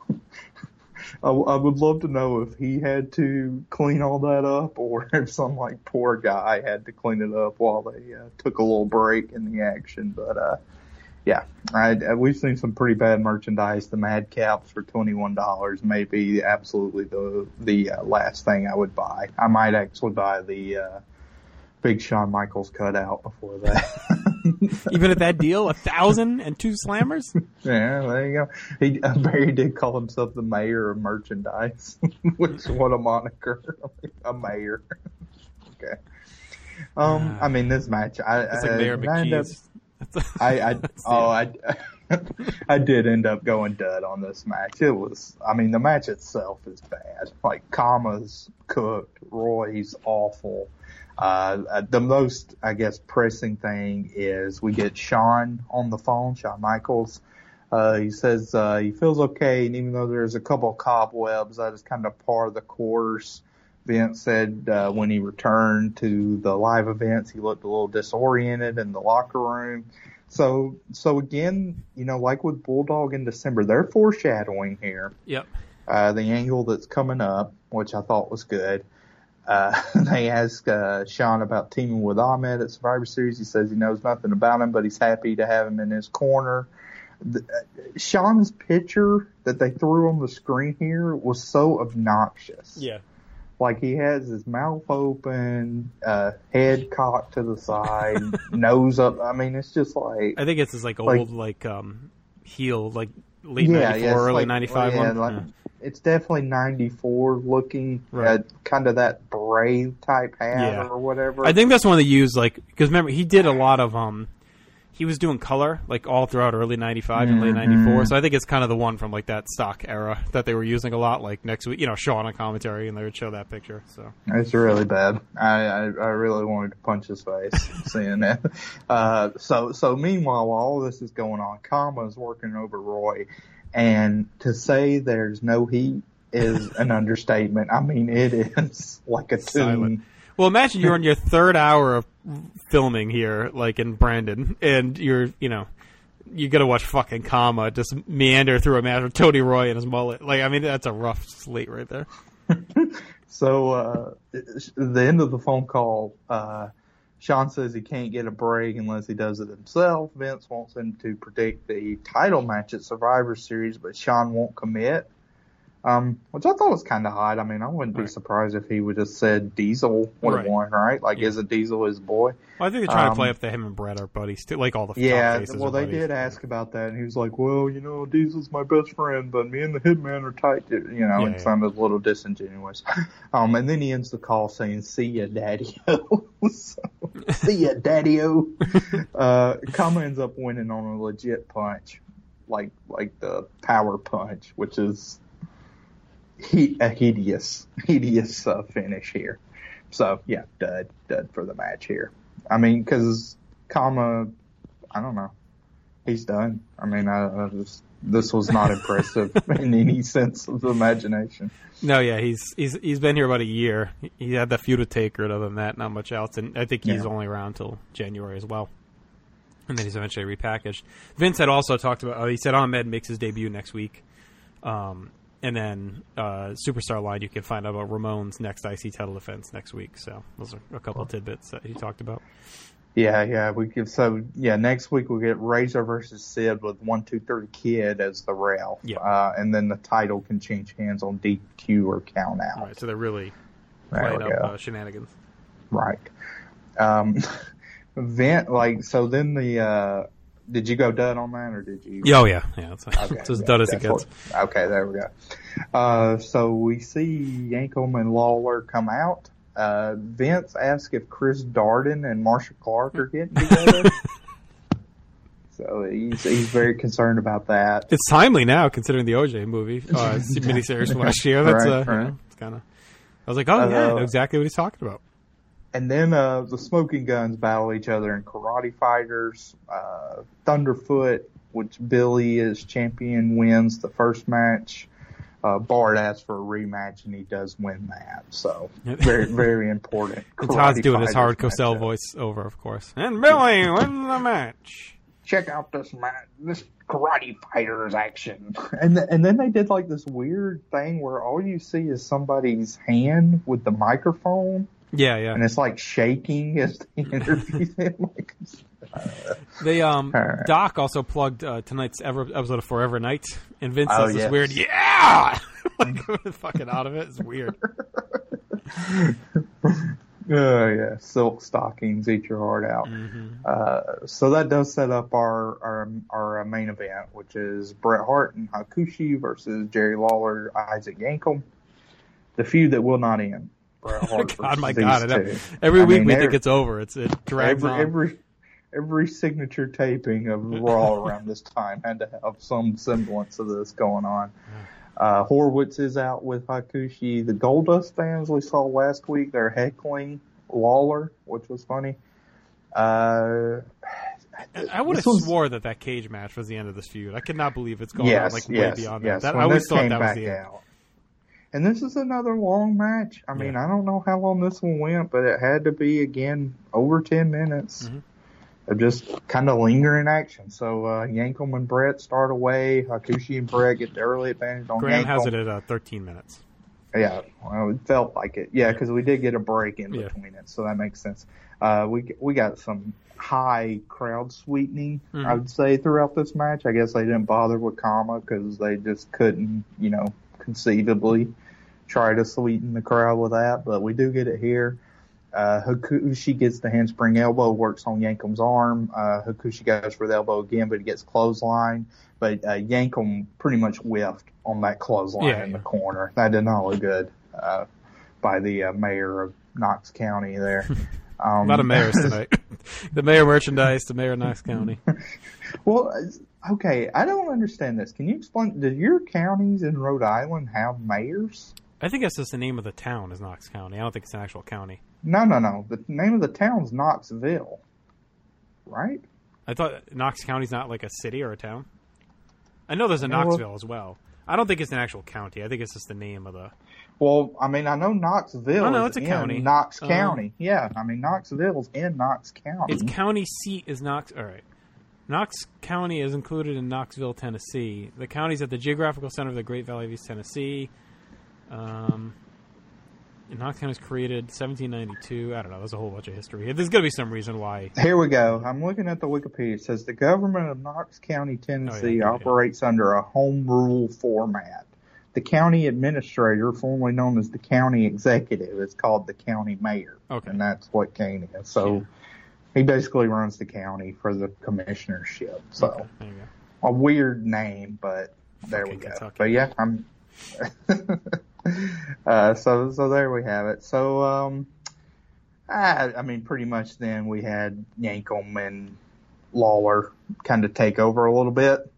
I, I would love to know if he had to clean all that up or if some like poor guy had to clean it up while they uh, took a little break in the action. But uh, yeah, I, I, we've seen some pretty bad merchandise. The Mad Caps for twenty-one dollars may be absolutely the the uh, last thing I would buy. I might actually buy the uh, Big Shawn Michaels cutout before that. Even at that deal, a thousand and two slammers. Yeah, there you go. He uh, Barry did call himself the mayor of merchandise, which what a moniker, a mayor. Okay. Um, uh, I mean, this match, I, it's like I, Mayor McKee's. I, I, oh, I, I did end up going dud on this match. It was, I mean, the match itself is bad. Like, Kama's cooked, Roy's awful. Uh, the most, I guess, pressing thing is we get Shawn on the phone, Shawn Michaels. Uh, he says, uh, he feels okay, and even though there's a couple of cobwebs, that is kind of part of the course. Vince said, uh, when he returned to the live events, he looked a little disoriented in the locker room. So, so again, you know, like with Bulldog in December, they're foreshadowing here. Yep. Uh, the angle that's coming up, which I thought was good. Uh, they ask, uh, Shawn about teaming with Ahmed at Survivor Series. He says he knows nothing about him, but he's happy to have him in his corner. The, uh, Shawn's picture that they threw on the screen here was so obnoxious. Yeah. Like, he has his mouth open, uh, head cocked to the side, nose up. I mean, it's just like... I think it's his, like, old, like, like um, heel, like, late yeah, ninety-four, yeah, early like, ninety-five yeah, one. Like, yeah. It's definitely ninety-four looking, right. uh, kind of that Brave type hat yeah. or whatever. I think that's one they used, like, because remember, he did a lot of, um, he was doing color, like, all throughout early ninety-five mm-hmm. and late ninety-four, so I think it's kind of the one from, like, that stock era that they were using a lot, like, next week, you know, Shawn on commentary, and they would show that picture, so. It's really bad. I, I, I really wanted to punch his face seeing that. Uh, so, so meanwhile, while all this is going on, Kama's working over Roy, and to say there's no heat is an understatement. I mean, it is like a tune. Well, imagine you're on your third hour of filming here, like in Brandon, and you're, you know, you got to watch fucking Kama just meander through a match with Tony Roy and his mullet. Like, I mean, that's a rough slate right there. So, uh, the end of the phone call, uh, Shawn says he can't get a break unless he does it himself. Vince wants him to predict the title match at Survivor Series, but Shawn won't commit. Um, which I thought was kind of odd. I mean, I wouldn't be right. surprised if he would have said Diesel would have right. won, right? Like, yeah. isn't Diesel his boy? Well, I think they're trying um, to play up that him and Brett are buddies, too. Like, all the yeah, faces well, they buddies. did ask about that, and he was like, well, you know, Diesel's my best friend, but me and the Hitman are tight, you know, yeah, and yeah. sounded a little disingenuous. um, and then he ends the call saying, see ya, daddy-o. so, see ya, daddy-o. uh, Kama ends up winning on a legit punch, like, like the power punch, which is... He, a hideous, hideous uh, finish here. So, yeah, dud, dud for the match here. I mean, because Kama, I don't know, he's done. I mean, I, I just, this was not impressive in any sense of the imagination. No, yeah, he's he's he's been here about a year. He had that feud with Taker, and other than that, not much else. And I think he's yeah. only around till January as well. And then he's eventually repackaged. Vince had also talked about, oh, he said Ahmed makes his debut next week. Um, And then uh, Superstar Line, you can find out about Ramon's next I C title defense next week. So those are a couple of tidbits that he talked about. Yeah, yeah. We give so yeah. Next week we'll get Razor versus Sid with one, two, three Kid as the rail. Yeah. Uh, and then the title can change hands on D Q or count out. Right. So they're really playing up uh, shenanigans. Right. Um, Vent like so. Then the. Uh, Did you go dud on that, or did you? Oh, yeah. Yeah, it's, okay, it's as yeah, dud as it gets. Okay, there we go. Uh, so we see Yankum and Lawler come out. Uh, Vince asks if Chris Darden and Marcia Clark are getting together. So he's he's very concerned about that. It's timely now, considering the O J movie, uh, miniseries from last year. That's, right, uh, right. You know, it's kind of. I was like, oh, yeah, I know exactly what he's talking about. And then uh, the Smoking Guns battle each other in Karate Fighters. Uh, Thunderfoot, which Billy is champion, wins the first match. Uh, Bart asks for a rematch, and he does win that. So very, very important. And Todd's doing his Howard Cosell voice over, of course. And Billy wins the match. Check out this match, this Karate Fighters action. And th- and then they did like this weird thing where all you see is somebody's hand with the microphone. Yeah, yeah. And it's like shaking as they interview them. Like, uh, they, um, right. Doc also plugged uh, tonight's ever, episode of Forever Night, and Vince oh, says yes. this weird, yeah! Like, fucking out of it. It's weird. Uh, yeah, silk stockings, eat your heart out. Mm-hmm. Uh, so that does set up our, our, our main event, which is Bret Hart and Hakushi versus Jerry Lawler, Isaac Yankem. The feud that will not end. Bret Hart God, my versus God. these two. Every I week mean, we every, think it's over. It's It drags every, on. Every, every signature taping of Raw around this time had to have some semblance of this going on. Uh, Horowitz is out with Hakushi. The Goldust fans we saw last week, they're heckling Lawler, which was funny. Uh, I would have was, swore that that cage match was the end of this feud. I could not believe it's gone yes, on like yes, way beyond yes. that. that when I always this thought came that was back the end. out. And this is another long match. I mean, Yeah. I don't know how long this one went, but it had to be, again, over ten minutes Mm-hmm. of just kind of lingering action. So uh, Yankem and Brett start away. Hakushi and Brett get the early advantage on Graham Yankem. has it at uh, thirteen minutes. Yeah, well, it felt like it. Yeah, because we did get a break in Yeah. between it, so that makes sense. Uh, we we got some high crowd sweetening, Mhm. I would say, throughout this match. I guess they didn't bother with Kama because they just couldn't, you know, conceivably try to sweeten the crowd with that. But we do get it here. Uh, Hakushi gets the handspring elbow, works on Yankem's arm. Uh, Hakushi goes for the elbow again, but he gets clothesline. But uh, Yankem pretty much whiffed on that clothesline Yeah, in yeah. the corner. That did not look good uh, by the uh, mayor of Knox County there. Um, A lot of mayors tonight. The mayor merchandise, the mayor of Knox County. Well, okay, I don't understand this. Can you explain? Do your counties in Rhode Island have mayors? I think that's just the name of the town is Knox County. I don't think it's an actual county. No, no, no. The name of the town's Knoxville, right? I thought Knox County's not like a city or a town. I know there's a Yeah, well- Knoxville as well. I don't think it's an actual county. I think it's just the name of the... Well, I mean, I know Knoxville Oh, no, is it's a in county. Knox Um, County. Yeah, I mean, Knoxville's in Knox County. Its county seat is Knox... All right. Knox County is included in Knoxville, Tennessee. The county is at the geographical center of the Great Valley of East Tennessee. Um, Knox County was created seventeen ninety-two. I don't know. There's a whole bunch of history. There's going to be some reason why. Here we go. I'm looking at the Wikipedia. It says the government of Knox County, Tennessee Oh, yeah, yeah, operates under a home rule format. The county administrator, formerly known as the county executive, is called the county mayor. Okay. And that's what Kane is. So Yeah. he basically runs the county for the commissionership. So Okay, there you go. a weird name, but there we Fucking go. Kentucky. But yeah, I'm. uh, so so there we have it. So um, I, I mean, pretty much then we had Yankem and Lawler kind of take over a little bit.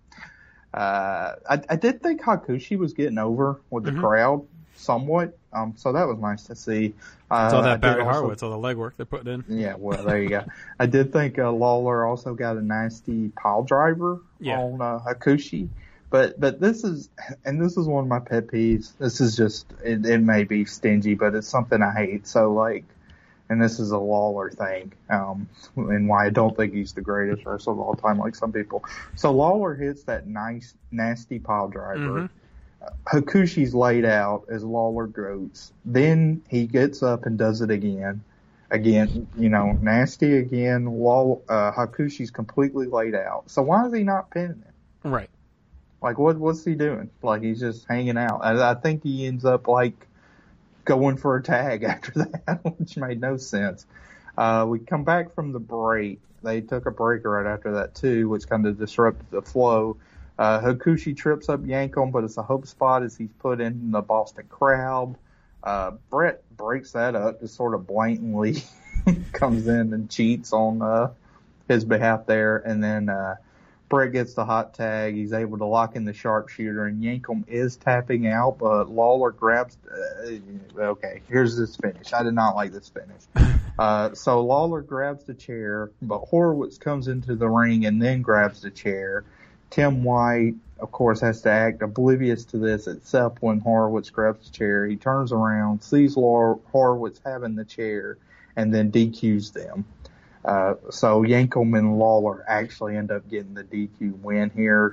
Uh, I, I did think Hakushi was getting over with the Mhm. crowd somewhat. Um, so that was nice to see. Uh, It's all I that did Barry also- Horowitz, all the legwork they're putting in. Yeah, well, there you go. I did think uh, Lawler also got a nasty pile driver Yeah. on uh, Hakushi. But but this is, and this is one of my pet peeves. This is just, it, it may be stingy, but it's something I hate. So, like, and this is a Lawler thing, um, and why I don't think he's the greatest wrestler of all time, like some people. So Lawler hits that nice, nasty pile driver. Mm-hmm. Hakushi's laid out as Lawler goes. Then he gets up and does it again. Again, you know, nasty again. Law, uh, Hakushi's completely laid out. So why is he not pinning it? Right. Like, what what's he doing? Like, he's just hanging out. I, I think he ends up, like, going for a tag after that, which made no sense. Uh, we come back from the break. They took a break right after that, too, which kind of disrupted the flow. Uh, Hakushi trips up Yankem, but it's a hope spot as he's put in the Boston Crab. Uh, Brett breaks that up, just sort of blatantly comes in and cheats on uh, his behalf there. And then uh, Brett gets the hot tag. He's able to lock in the sharpshooter, and Yankem is tapping out, but Lawler grabs... Uh, okay, here's this finish. I did not like this finish. Uh, so Lawler grabs the chair, but Horowitz comes into the ring and then grabs the chair. Tim White, of course, has to act oblivious to this, except when Horowitz grabs the chair. He turns around, sees Lor- Horowitz having the chair, and then D Qs them. Uh, so Yankem and Lawler actually end up getting the D Q win here.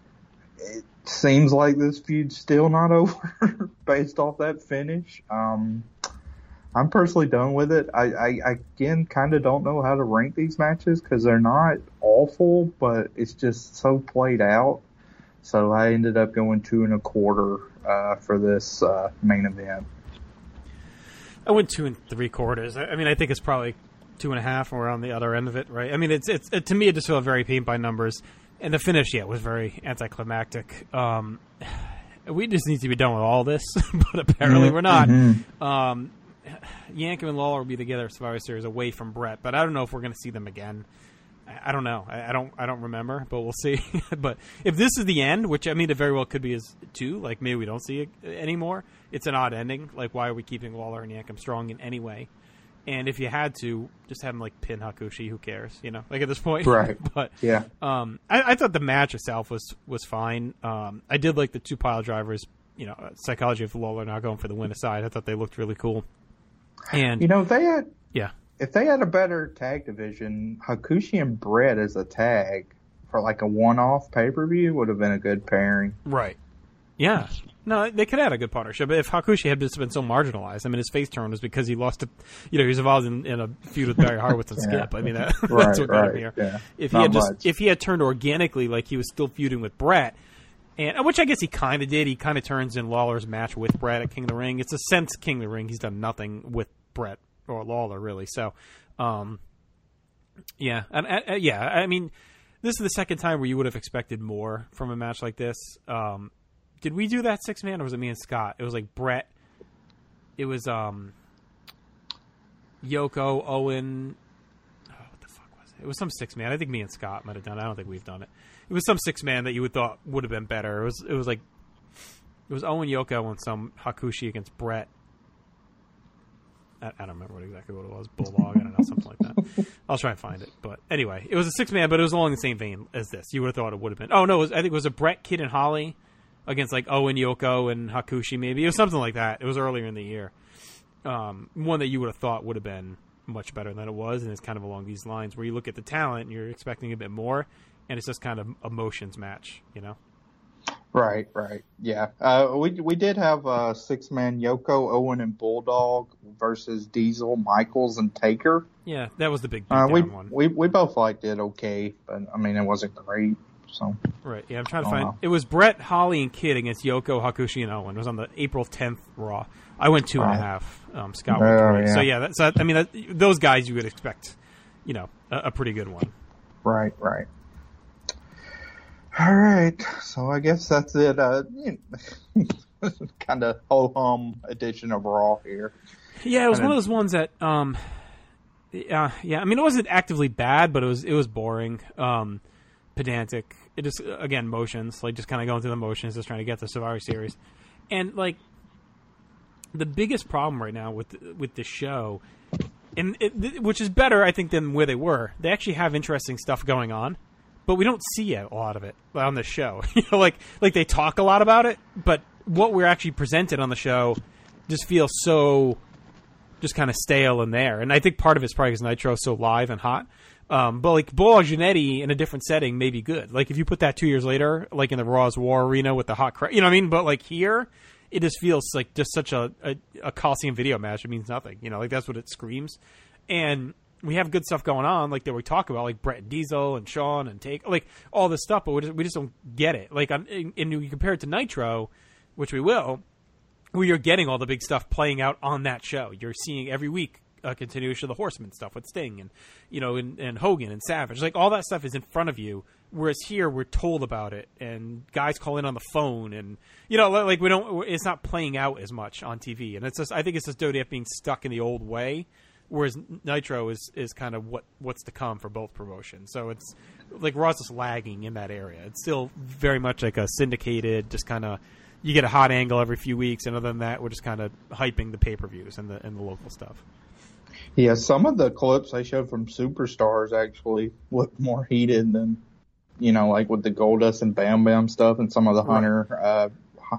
It seems like this feud's still not over based off that finish. Um, I'm personally done with it. I, I, I again, kind of don't know how to rank these matches because they're not awful, but it's just so played out. So I ended up going two and a quarter uh, for this uh, main event. I went two and three quarters. I, I mean, I think it's probably two and a half, or on the other end of it, right? I mean, it's it's it, to me, it just felt very paint by numbers, and the finish, yeah, was very anticlimactic. Um, we just need to be done with all this, but apparently mm-hmm. we're not. Mm-hmm. Um, Yankem and Lawler will be together at Survivor Series away from Brett, but I don't know if we're going to see them again. I, I don't know. I, I don't. I don't remember, but we'll see. But if this is the end, which I mean, it very well could be as two. Like maybe we don't see it anymore. It's an odd ending. Like why are we keeping Lawler and Yankem strong in any way? And if you had to, just have him like pin Hakushi. Who cares? You know, like at this point. Right. But yeah. Um, I, I thought the match itself was was fine. Um, I did like the two pile drivers. You know, psychology of Lawler not going for the win aside. I thought they looked really cool. And you know, they had yeah. If they had a better tag division, Hakushi and Brett as a tag for like a one-off pay-per-view would have been a good pairing. Right. Yeah. No, they could have had a good partnership. But if Hakushi had just been so marginalized, I mean, his face turn was because he lost, a, you know, he was involved in, in a feud with Barry Harwood and yeah. Skip. I mean, that, right, that's what got right, him here. Yeah. If he Not had just, much. if he had turned organically, like he was still feuding with Brett, and which I guess he kind of did. He kind of turns in Lawler's match with Brett at King of the Ring. It's a sense King of the Ring. He's done nothing with Brett or Lawler really. So, um, yeah, and uh, yeah. I mean, this is the second time where you would have expected more from a match like this. Um, did we do that six man, or was it me and Scott? It was like Brett. It was um, Yoko, Owen. Oh, what the fuck was it? It was some six man. I think me and Scott might have done it. I don't think we've done it. It was some six man that you would thought would have been better. It was it was like it was Owen, Yoko, and some Hakushi against Brett. I, I don't remember what exactly what it was. Bulldog, I don't know, something like that. I'll try and find it. But anyway, it was a six man, but it was along the same vein as this. You would have thought it would have been. Oh no, it was, I think it was a Brett, Kid, and Holly against like Owen, Yoko, and Hakushi. Maybe it was something like that. It was earlier in the year. Um, one that you would have thought would have been much better than it was, and it's kind of along these lines where you look at the talent and you're expecting a bit more, and it's just kind of emotions match, you know. Right, right, yeah. Uh, we we did have a six man Yoko, Owen, and Bulldog versus Diesel, Michaels, and Taker. Yeah, that was the big uh, we, one. We we both liked it okay, but I mean it wasn't great. So right, yeah. I'm trying to find. Know. It was Brett, Holly, and Kid against Yoko, Hakushi, and Owen. It was on the April tenth Raw. I went two right. and a half. Um, Scott went uh, three. Yeah. So yeah, that's, so, I mean that, those guys you would expect, you know, a, a pretty good one. Right, right. All right, so I guess that's it. Uh, you know, kind of ho-hum edition of Raw here. Yeah, it was kinda... one of those ones that, um, uh, yeah, I mean, it wasn't actively bad, but it was it was boring, um, pedantic. It just again motions, like just kind of going through the motions, just trying to get the Survivor Series, and like the biggest problem right now with with the show, and it, which is better, I think, than where they were. They actually have interesting stuff going on. But we don't see a lot of it on the show. You know, like like they talk a lot about it, but what we're actually presented on the show just feels so just kind of stale in there. And I think part of it's probably because Nitro is so live and hot. Um, but like Bull Genetti in a different setting may be good. Like if you put that two years later, like in the Raw's War Arena with the hot crowd, you know what I mean? But like here, it just feels like just such a, a, a Coliseum video match. It means nothing. You know, like that's what it screams. And we have good stuff going on, like that we talk about, like Brett and Diesel and Sean and Take, like all this stuff, but we just, we just don't get it. Like, on, in, in, you compare it to Nitro, which we will, where you're getting all the big stuff playing out on that show. You're seeing every week a continuation of the Horseman stuff with Sting and, you know, and, and Hogan and Savage. Like, all that stuff is in front of you, whereas here we're told about it, and guys call in on the phone, and, you know, like, we don't, it's not playing out as much on T V. And it's just, I think it's just W W F being stuck in the old way. Whereas Nitro is, is kind of what, what's to come for both promotions. So it's like Raw's just lagging in that area. It's still very much like a syndicated, just kind of, you get a hot angle every few weeks, and other than that, we're just kind of hyping the pay-per-views and the and the local stuff. Yeah, some of the clips they showed from Superstars actually look more heated than, you know, like with the Goldust and Bam Bam stuff and some of the Hunter uh,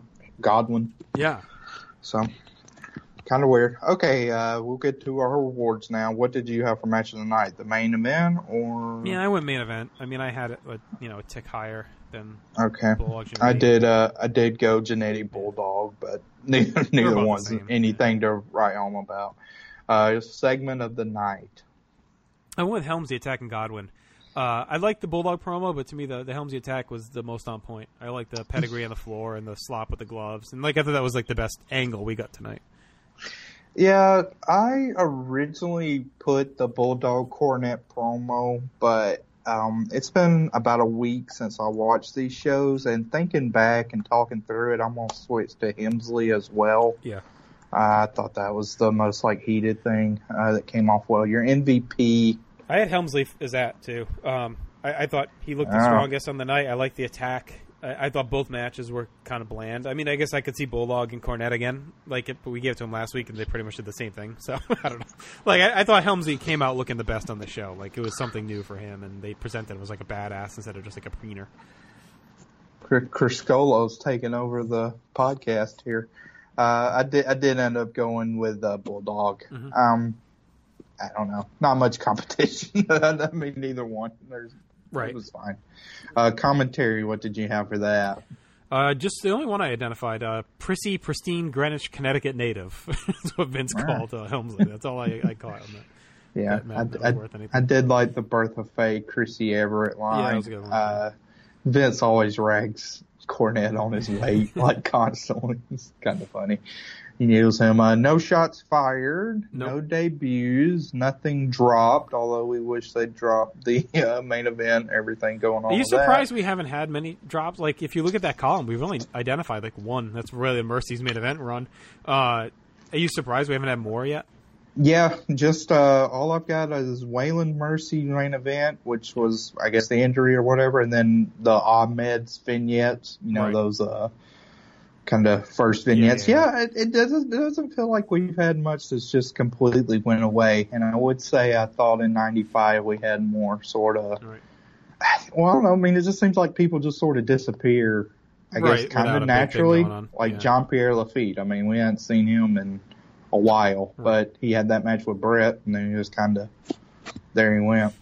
Godwin. Yeah. So... kind of weird. Okay, uh, we'll get to our awards now. What did you have for match of the night? The main event, or? Yeah, I went main event. I mean, I had it, a, you know, a tick higher than. Okay. Bulldog, I did. Uh, I did go Genetti Bulldog, but neither neither one's anything to write home about. Uh, segment of the night. I went with Helmsley attacking Godwin. Uh, I liked the Bulldog promo, but to me, the, the Helmsley attack was the most on point. I liked the pedigree on the floor and the slop with the gloves, and like I thought that was like the best angle we got tonight. Yeah, I originally put the Bulldog Cornette promo, but um, it's been about a week since I watched these shows, and thinking back and talking through it, I'm going to switch to Hemsley as well. Yeah. Uh, I thought that was the most like heated thing uh, that came off well. Your M V P. I had Helmsley as that, too. Um, I, I thought he looked the Oh. strongest on the night. I liked the attack. I, I thought both matches were kind of bland. I mean, I guess I could see Bulldog and Cornette again, like it, but we gave it to him last week, and they pretty much did the same thing. So, I don't know. Like, I, I thought Helmsley came out looking the best on the show. Like, it was something new for him, and they presented him as like a badass instead of just like a preener. Criscolo's taking over the podcast here. Uh, I did I did end up going with uh, Bulldog. Mhm. Um, I don't know. Not much competition. I mean, neither one. There's, Right. It was fine. Uh, commentary, what did you have for that? Uh, just the only one I identified, uh, Prissy, pristine Greenwich, Connecticut native. That's what Vince Wow. called uh, Helmsley. That's all I, I caught on that. Yeah, That meant it I, was I, worth anything. I did like the Bertha Faye, Chrissy Everett line. Yeah, that was a good one. Uh, Vince always rags Cornette on his weight, like constantly. It's kind of funny. He nails him. Uh, no shots fired, Nope. no debuts, nothing dropped, although we wish they'd dropped the uh, main event, everything going on Are you with that. surprised we haven't had many drops? Like, if you look at that column, we've only identified like one. That's really the Mercy's main event run. Uh, are you surprised we haven't had more yet? Yeah, just uh, all I've got is Waylon Mercy main event, which was, I guess, the injury or whatever, and then the Ahmed's vignettes, you know, Right. those uh, kind of first vignettes. Yeah, Yeah, it, it doesn't it doesn't feel like we've had much that's just completely went away. And I would say I thought in ninety-five we had more, sort of. Right. Well, I don't know. I mean, it just seems like people just sort of disappear, I Right, guess, kind without of a big thing naturally. going on. Like Yeah. Jean-Pierre Lafitte. I mean, we hadn't seen him in a while, Right. but he had that match with Brett, and then he just kind of, there he went.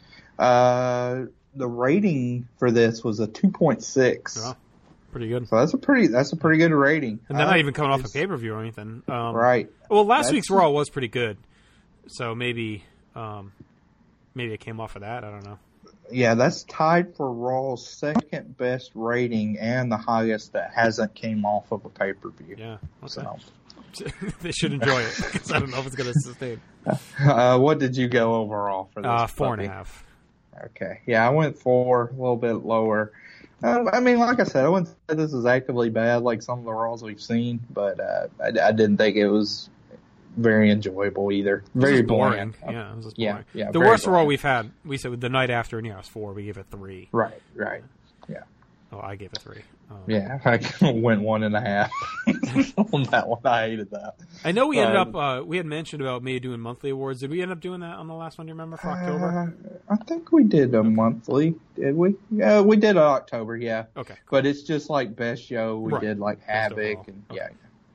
Uh, the rating for this was a two point six. Oh, pretty good. So that's a pretty, that's a pretty good rating. And they're Uh, not even coming off a it's- pay-per-view or anything. Um, Right. Well, last That's- week's Raw was pretty good. So maybe um, maybe it came off of that. I don't know. Yeah, that's tied for Raw's second best rating and the highest that hasn't came off of a pay-per-view. Yeah. Okay. So, They should enjoy it because I don't know if it's going to sustain. uh, what did you go overall for this? Uh, four and a puppy? half. Okay. Yeah, I went four, a little bit lower. Uh, I mean, like I said, I wouldn't say this is actively bad like some of the Raws we've seen, but uh, I, I didn't think it was very enjoyable either. Very It was boring. bland. Yeah, it was just Yeah, boring. yeah, the very worst Raw boring. we've had, we said the night after Near was four. We gave it three. Right, right. Yeah. Oh, I gave it three. Um, Yeah, I went one and a half on that one. I hated that. I know we ended Um, up. Uh, we had mentioned about maybe doing monthly awards. Did we end up doing that on the last one? Do you remember for October? Uh, I think we did a monthly, did we? Yeah, we did a October, yeah. Okay. But it's just like best show. We Right. did like Best Havoc overall. and Okay. yeah.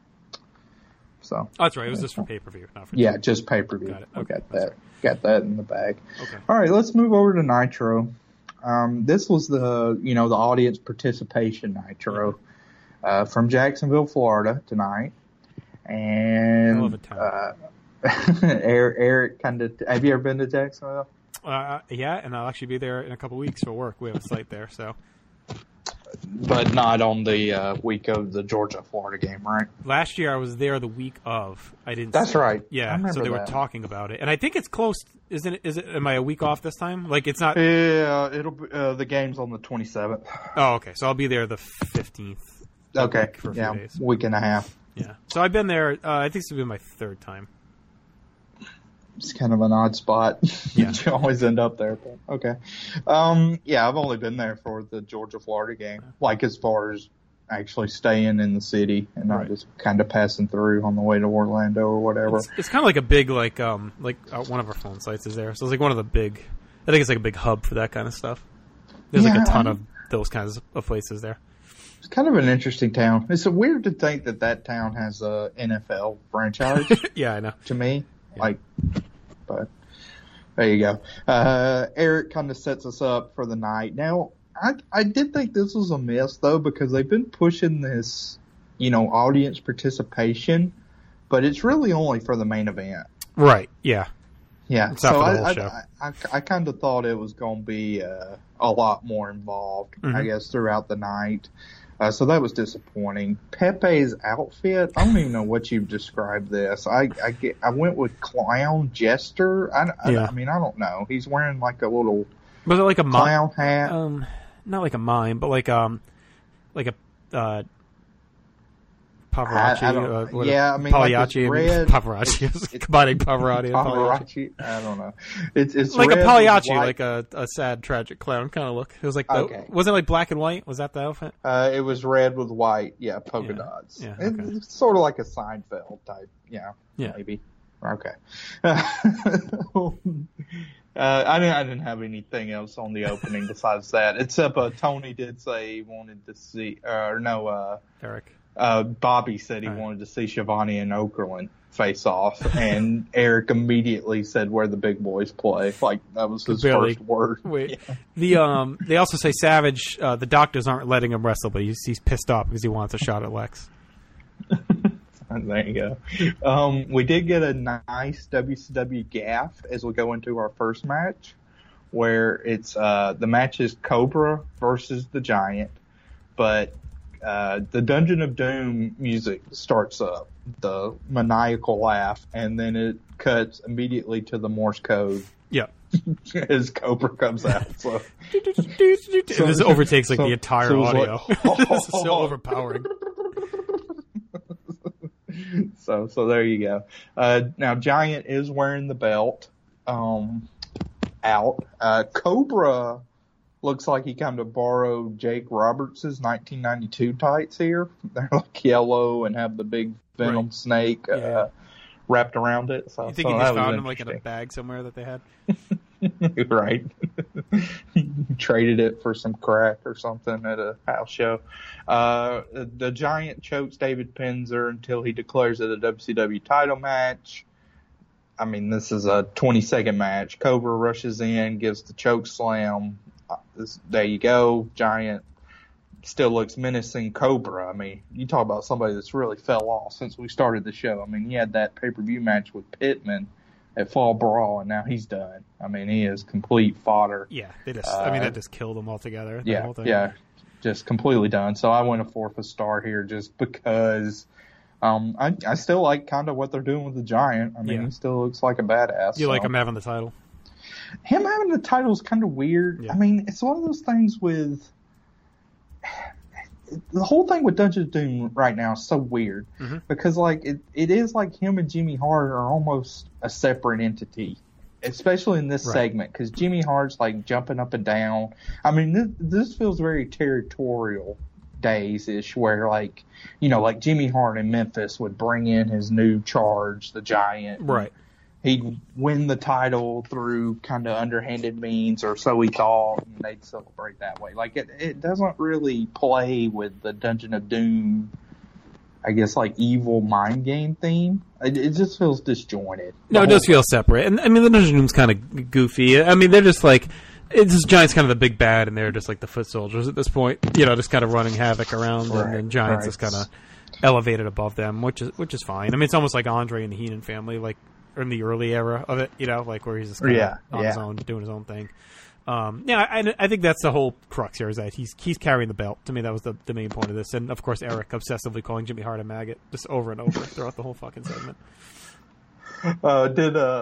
So Oh, that's right. It was just for pay per view, not for yeah, just pay per view. Got it. We Okay. got That's that. Got that in the bag. Okay. All right, let's move over to Nitro. Um, this was the you know the audience participation Nitro uh, from Jacksonville, Florida tonight, and Hell of a town. uh, Eric, Eric kind of. Have you ever been to Jacksonville? Uh, yeah, and I'll actually be there in a couple weeks for work. We have a site there, so But not on the uh, week of the Georgia Florida game, right? last year I was there the week of. I didn't. That's right. I Yeah, remember so they were that. talking about it, and I think it's close. Isn't it? Is it? Am I a week off this time? Like it's not. Yeah, it'll be, uh, the game's on the twenty-seventh. Oh, okay. So I'll be there the fifteenth. Okay, For a few yeah, days. week and a half. Yeah. So I've been there. Uh, I think this will be my third time. It's kind of an odd spot. Yeah. You always end up there. But okay. Um, yeah, I've only been there for the Georgia Florida game. Like as far as actually staying in the city and not Right. just kind of passing through on the way to Orlando or whatever. It's, it's kind of like a big like um like uh, one of our phone sites is there, so it's like one of the big. I think it's like a big hub for that kind of stuff. There's like Yeah, a ton I of those kinds of places there. It's kind of an interesting town. It's so weird to think that that town has a N F L franchise. Yeah, I know. to me. Like, but there you go. Uh, Eric kind of sets us up for the night. Now, I, I did think this was a miss though, because they've been pushing this, you know, audience participation, but it's really only for the main event. Right. Yeah. Yeah. It's not so for the I, whole I, show. I, I, I kind of thought it was going to be, uh, a lot more involved, Mhm. I guess, throughout the night. Uh, so that was disappointing. Pepe's outfit, I don't even know what you've described this. I I, get, I went with clown jester. I, I, Yeah. I mean, I don't know. He's wearing like a little Was it like a mime? clown hat. Um, not like a mime, but like um, like a uh, paparazzi. I, I don't, uh, what yeah, a, I mean, like Pagliacci. it's I mean, red. paparazzi. It's, it's combining Pavarotti and Pagliacci. Pagliacci. I don't know. It's it's Like a red with Pagliacci, white- like a, a sad, tragic clown kind of look. It was like the, Okay. was it like black and white? Was that the outfit? Uh, it was red with white, yeah, polka Yeah. dots. Yeah, It- okay. It's sort of like a Seinfeld type, yeah, Yeah. maybe. Okay. uh, I didn't. I didn't have anything else on the opening besides that, except uh, Tony did say he wanted to see, uh, or no, uh, Eric. uh, Bobby said he Right. wanted to see Shivani and Okerlund face off, and Eric immediately said where the big boys play. Like that was his Barely. first word. Wait, the um, they also say Savage. Uh, the doctors aren't letting him wrestle, but he's, he's pissed off because he wants a shot at Lex. There you go. Um, we did get a nice W C W gaff as we go into our first match, where it's uh, the match is Cobra versus the Giant, but uh, the Dungeon of Doom music starts up, the maniacal laugh, and then it cuts immediately to the Morse code Yeah. as Cobra comes out. So, And this overtakes like so- the entire so it's audio. like- This is so overpowering. So, so there you go. Uh, now Giant is wearing the belt, um, out. Uh, Cobra looks like he kind of borrowed Jake Roberts' nineteen ninety-two tights here. They're like yellow and have the big venom Right. snake, uh, Yeah. wrapped around it. So, You think so he that just was found him like in a interesting. bag somewhere that they had? Right. Traded it for some crack or something at a house show. Uh, the Giant chokes David Penzer until he declares it a W C W title match. I mean, this is a twenty second match. Cobra rushes in, gives the choke slam. Uh, this, there you go. Giant still looks menacing. Cobra, I mean, you talk about somebody that's really fell off since we started the show. I mean, he had that pay-per-view match with Pittman at Fall Brawl, and now he's done. I mean, he is complete fodder. Yeah, they just. I mean, Uh, that just killed them altogether. that Yeah, whole thing. yeah, just completely done. So I went a fourth a star here just because um, I I still like kind of what they're doing with the Giant. I mean, Yeah. he still looks like a badass. You so. like him having the title? Him having the title is kind of weird. Yeah. I mean, it's one of those things with the whole thing with Dungeon of Doom right now is so weird Mhm. because like it, it is like him and Jimmy Hart are almost a separate entity, especially in this Right. segment because Jimmy Hart's like jumping up and down. I mean, this, this feels very territorial days ish where like, you know, like Jimmy Hart in Memphis would bring in his new charge, the Giant. Right. He'd win the title through kind of underhanded means, or so he thought, and they'd celebrate that way. Like, it, it doesn't really play with the Dungeon of Doom, I guess, like, evil mind game theme. It, it just feels disjointed. No, The it does whole- feel separate. And I mean, the Dungeon Doom's kind of goofy. I mean, they're just like. It's just Giant's kind of the big bad, and they're just like the foot soldiers at this point. You know, just kind of running havoc around, Right, and then Giant's right. just kind of elevated above them, which is which is fine. I mean, it's almost like Andre and the Heenan family, like in the early era of it. You know, like where he's just kind of Yeah, on his yeah. own, doing his own thing. Um, yeah, I, I think that's the whole crux here is that he's he's carrying the belt. To me, that was the, the main point of this, and of course, Eric obsessively calling Jimmy Hart a maggot just over and over throughout the whole fucking segment. Uh, did, uh,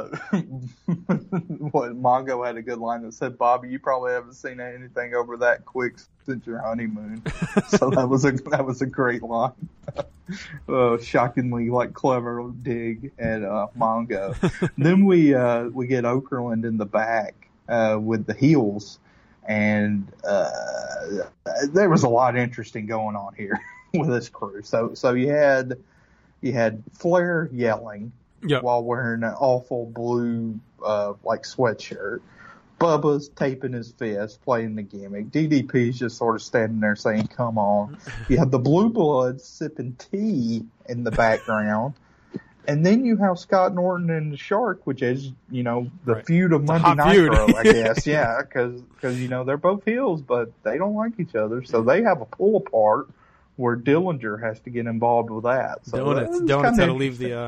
what, Mongo had a good line that said, Bobby, you probably haven't seen anything over that quick since your honeymoon. So that was a, that was a great line. uh, shockingly, like, clever dig at, uh, Mongo. Then we, uh, we get Okerlund in the back, uh, with the heels. And, uh, there was a lot interesting going on here with this crew. So, so you had, you had Flair yelling. Yep. While wearing an awful blue, uh, like sweatshirt. Bubba's taping his fist, playing the gimmick. D D P's just sort of standing there saying, come on. You have the Blue Bloods sipping tea in the background. And then you have Scott Norton and the Shark, which is, you know, the Right. feud of It's a Monday hot feud. Nitro, I guess. Yeah, because, you know, they're both heels, but they don't like each other. So they have a pull apart where Dillinger has to get involved with that. So that Donuts, was donuts kinda had to leave the uh,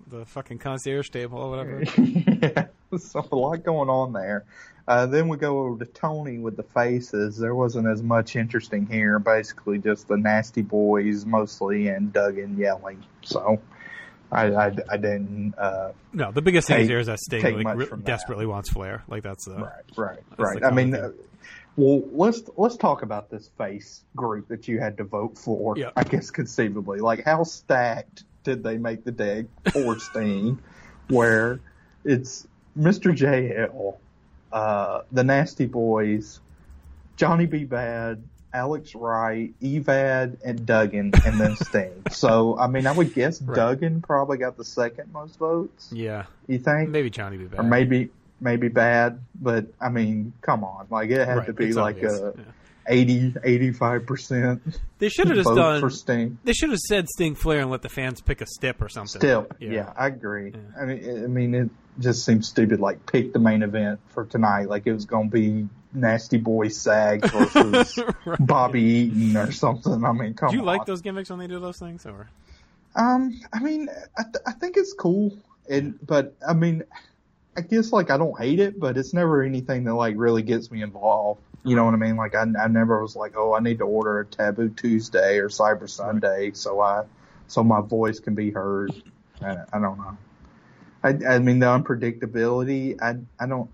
the fucking concierge table or whatever. Yeah, so a lot going on there. Uh, then we go over to Tony with the faces. There wasn't as much interesting here. Basically, just the Nasty Boys mostly and Duggan yelling. So I, I, I didn't. Uh, no, the biggest thing take, here is that Sting like, re- desperately that. wants Flair. Like that's the right, right, that's right. I mean, uh, well, let's let's talk about this face group that you had to vote for. Yep. I guess conceivably, like how stacked did they make the deck for Sting, where it's Mister J L. Uh, the Nasty Boys, Johnny B. Bad, Alex Wright, Evad, and Duggan, and then Sting. So, I mean, I would guess right. Duggan probably got the second most votes. Yeah. You think? Maybe Johnny B. Bad. Or maybe, maybe Bad, but, I mean, come on. Like, it had right. to be it's like obvious. a yeah. eighty, eighty-five percent They should have just vote done, for Sting. They should have said Sting Flair and let the fans pick a step or something. Step, yeah, yeah I agree. Yeah. I mean, I mean, it just seems stupid. Like, pick the main event for tonight. Like, it was going to be Nasty Boy Sag versus right. Bobby Eaton or something. I mean, come on. Do you like those gimmicks when they do those things, or? Um, I mean, I, th- I think it's cool, and but I mean, I guess like I don't hate it, but it's never anything that like really gets me involved. You know what I mean? Like I, I never was like, oh, I need to order a Taboo Tuesday or Cyber Sunday right. so I, so my voice can be heard. I, I don't know. I, I mean, the unpredictability, I, I don't,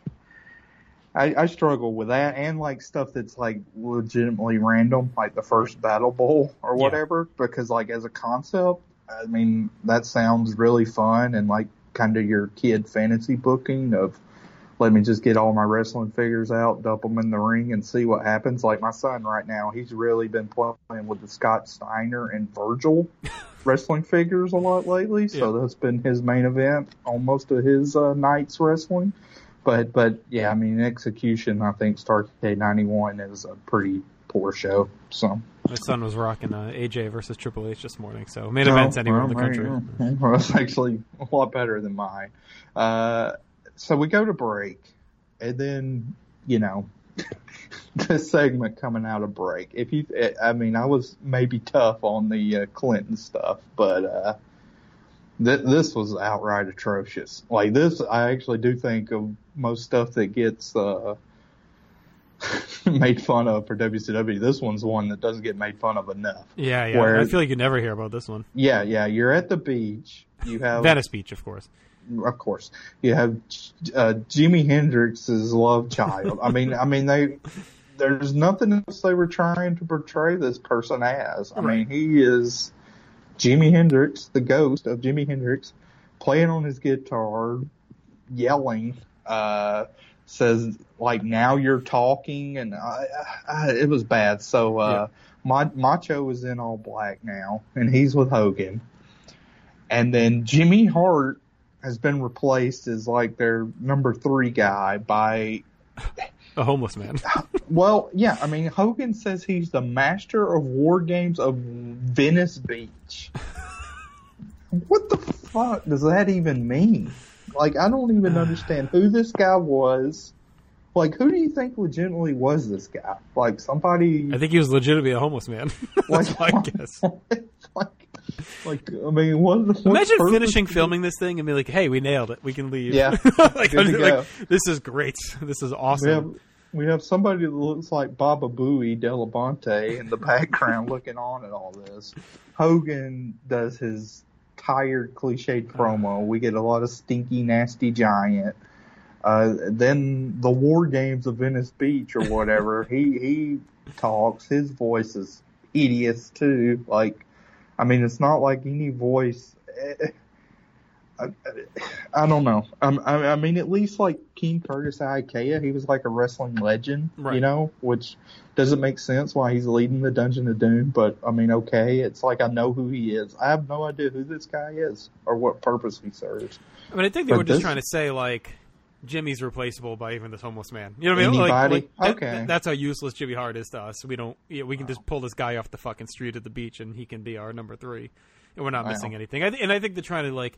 I, I struggle with that and like stuff that's like legitimately random, like the first Battle Bowl or whatever, yeah. because like as a concept, I mean, that sounds really fun and like kind of your kid fantasy booking of, let me just get all my wrestling figures out, dump them in the ring, and see what happens. Like my son right now, he's really been playing with the Scott Steiner and Virgil wrestling figures a lot lately. So yeah. that's been his main event on most of his uh, nights wrestling. But, but yeah, I mean, execution, I think, Starrcade ninety-one is a pretty poor show. So my son was rocking uh, A J versus Triple H this morning. So main events oh, anywhere well, in the country. Well, it's actually a lot better than mine. Uh, So we go to break, and then, you know, this segment coming out of break. If you, I mean, I was maybe tough on the uh, Clinton stuff, but uh, th- this was outright atrocious. Like this, I actually do think of most stuff that gets uh, made fun of for W C W. This one's one that doesn't get made fun of enough. Yeah, yeah. Where, I feel like you never hear about this one. Yeah, yeah. You're at the beach. You have Venice Beach, of course. Of course, you have uh, Jimi Hendrix's love child. I mean, I mean, they there's nothing else they were trying to portray this person as. I mean, he is Jimi Hendrix, the ghost of Jimi Hendrix, playing on his guitar, yelling. Uh, says like, "Now you're talking," and I, I, it was bad. So uh, yeah. Macho is in all black now, and he's with Hogan, and then Jimmy Hart has been replaced as like their number three guy by a homeless man. Well, yeah, I mean, Hogan says he's the master of war games of Venice Beach. What the fuck does that even mean? Like, I don't even understand who this guy was. Like, who do you think legitimately was this guy? Like, somebody... I think he was legitimately a homeless man. That's like, my guess. Like, like, I mean, what... what Imagine finishing filming this thing and be like, hey, we nailed it. We can leave. Yeah. like, I'm just like, this is great. This is awesome. We have, we have somebody that looks like Baba Booey Delabonte in the background looking on at all this. Hogan does his tired, cliched promo. We get a lot of stinky, nasty giant. Uh, then the War Games of Venice Beach or whatever, he, he talks. His voice is hideous too. Like, I mean, it's not like any voice. I, I don't know. Um, I, I mean, at least like King Curtis Ikea, he was like a wrestling legend, right. you know, which doesn't make sense why he's leading the Dungeon of Doom. But I mean, okay, it's like I know who he is. I have no idea who this guy is or what purpose he serves. I mean, I think they but were just this, trying to say like, Jimmy's replaceable by even this homeless man. You know what I mean? Anybody? Like, like, okay. That, that's how useless Jimmy Hart is to us. We don't. Yeah, we can just pull this guy off the fucking street at the beach, and he can be our number three, and we're not wow. missing anything. I th- and I think they're trying to like,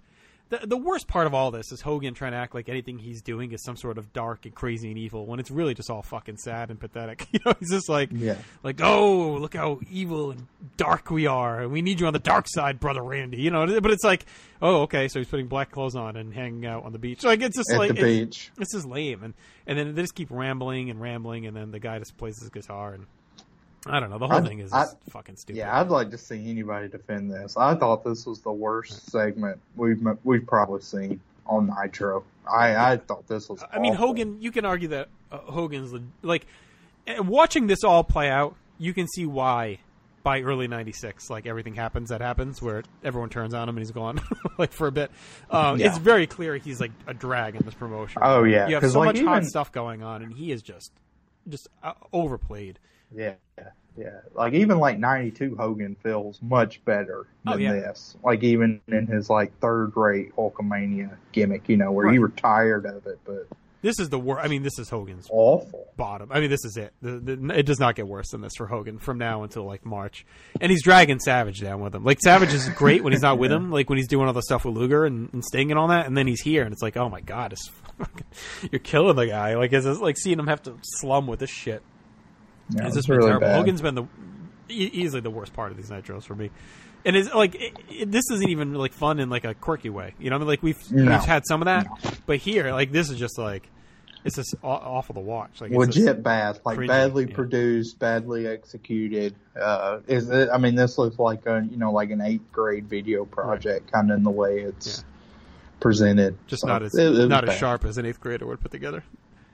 the the worst part of all this is Hogan trying to act like anything he's doing is some sort of dark and crazy and evil when it's really just all fucking sad and pathetic. You know, he's just like, yeah. like, oh, look how evil and dark we are, and we need you on the dark side, brother Randy. You know, but it's like, oh, okay, so he's putting black clothes on and hanging out on the beach. Like it's just At like the beach. It's just lame, and and then they just keep rambling and rambling, and then the guy just plays his guitar and. I don't know. The whole I, thing is I, fucking stupid. Yeah, I'd like to see anybody defend this. I thought this was the worst segment we've we've probably seen on Nitro. I, I thought this was. I mean, awful. Hogan. You can argue that uh, Hogan's like watching this all play out. You can see why by early ninety-six, like everything happens that happens where everyone turns on him and he's gone like for a bit. Um, yeah. It's very clear he's like a drag in this promotion. Oh yeah, you have so like much even, hot stuff going on, and he is just just uh, overplayed. Yeah, yeah. Like even like ninety-two Hogan feels much better than oh, yeah. this. Like even in his like third rate Hulkamania gimmick, you know, where right. you were tired of it, but this is the worst. I mean, this is Hogan's awful bottom. I mean, this is it. The, the, it does not get worse than this for Hogan from now until like March. And he's dragging Savage down with him. Like Savage is great when he's not with him, like when he's doing all the stuff with Luger and, and Sting and all that. And then he's here, and it's like, oh my god, it's fucking, you're killing the guy. Like it's like seeing him have to slum with this shit. Yeah, it's it's just been really terrible. bad. Hogan's been the easily the worst part of these Nitros for me, and it's like it, it, this isn't even like fun in like a quirky way. You know, I mean, like we've no. we've had some of that, no. but here, like this is just like it's just aw- awful to watch. Like it's legit just bad, like cringy, badly yeah. produced, badly executed. Uh, is it? I mean, this looks like a you know like an eighth grade video project, right. kind of in the way it's yeah. presented. Just so not as it, it not as bad. sharp as an eighth grader would put together.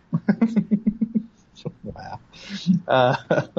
Wow. Uh,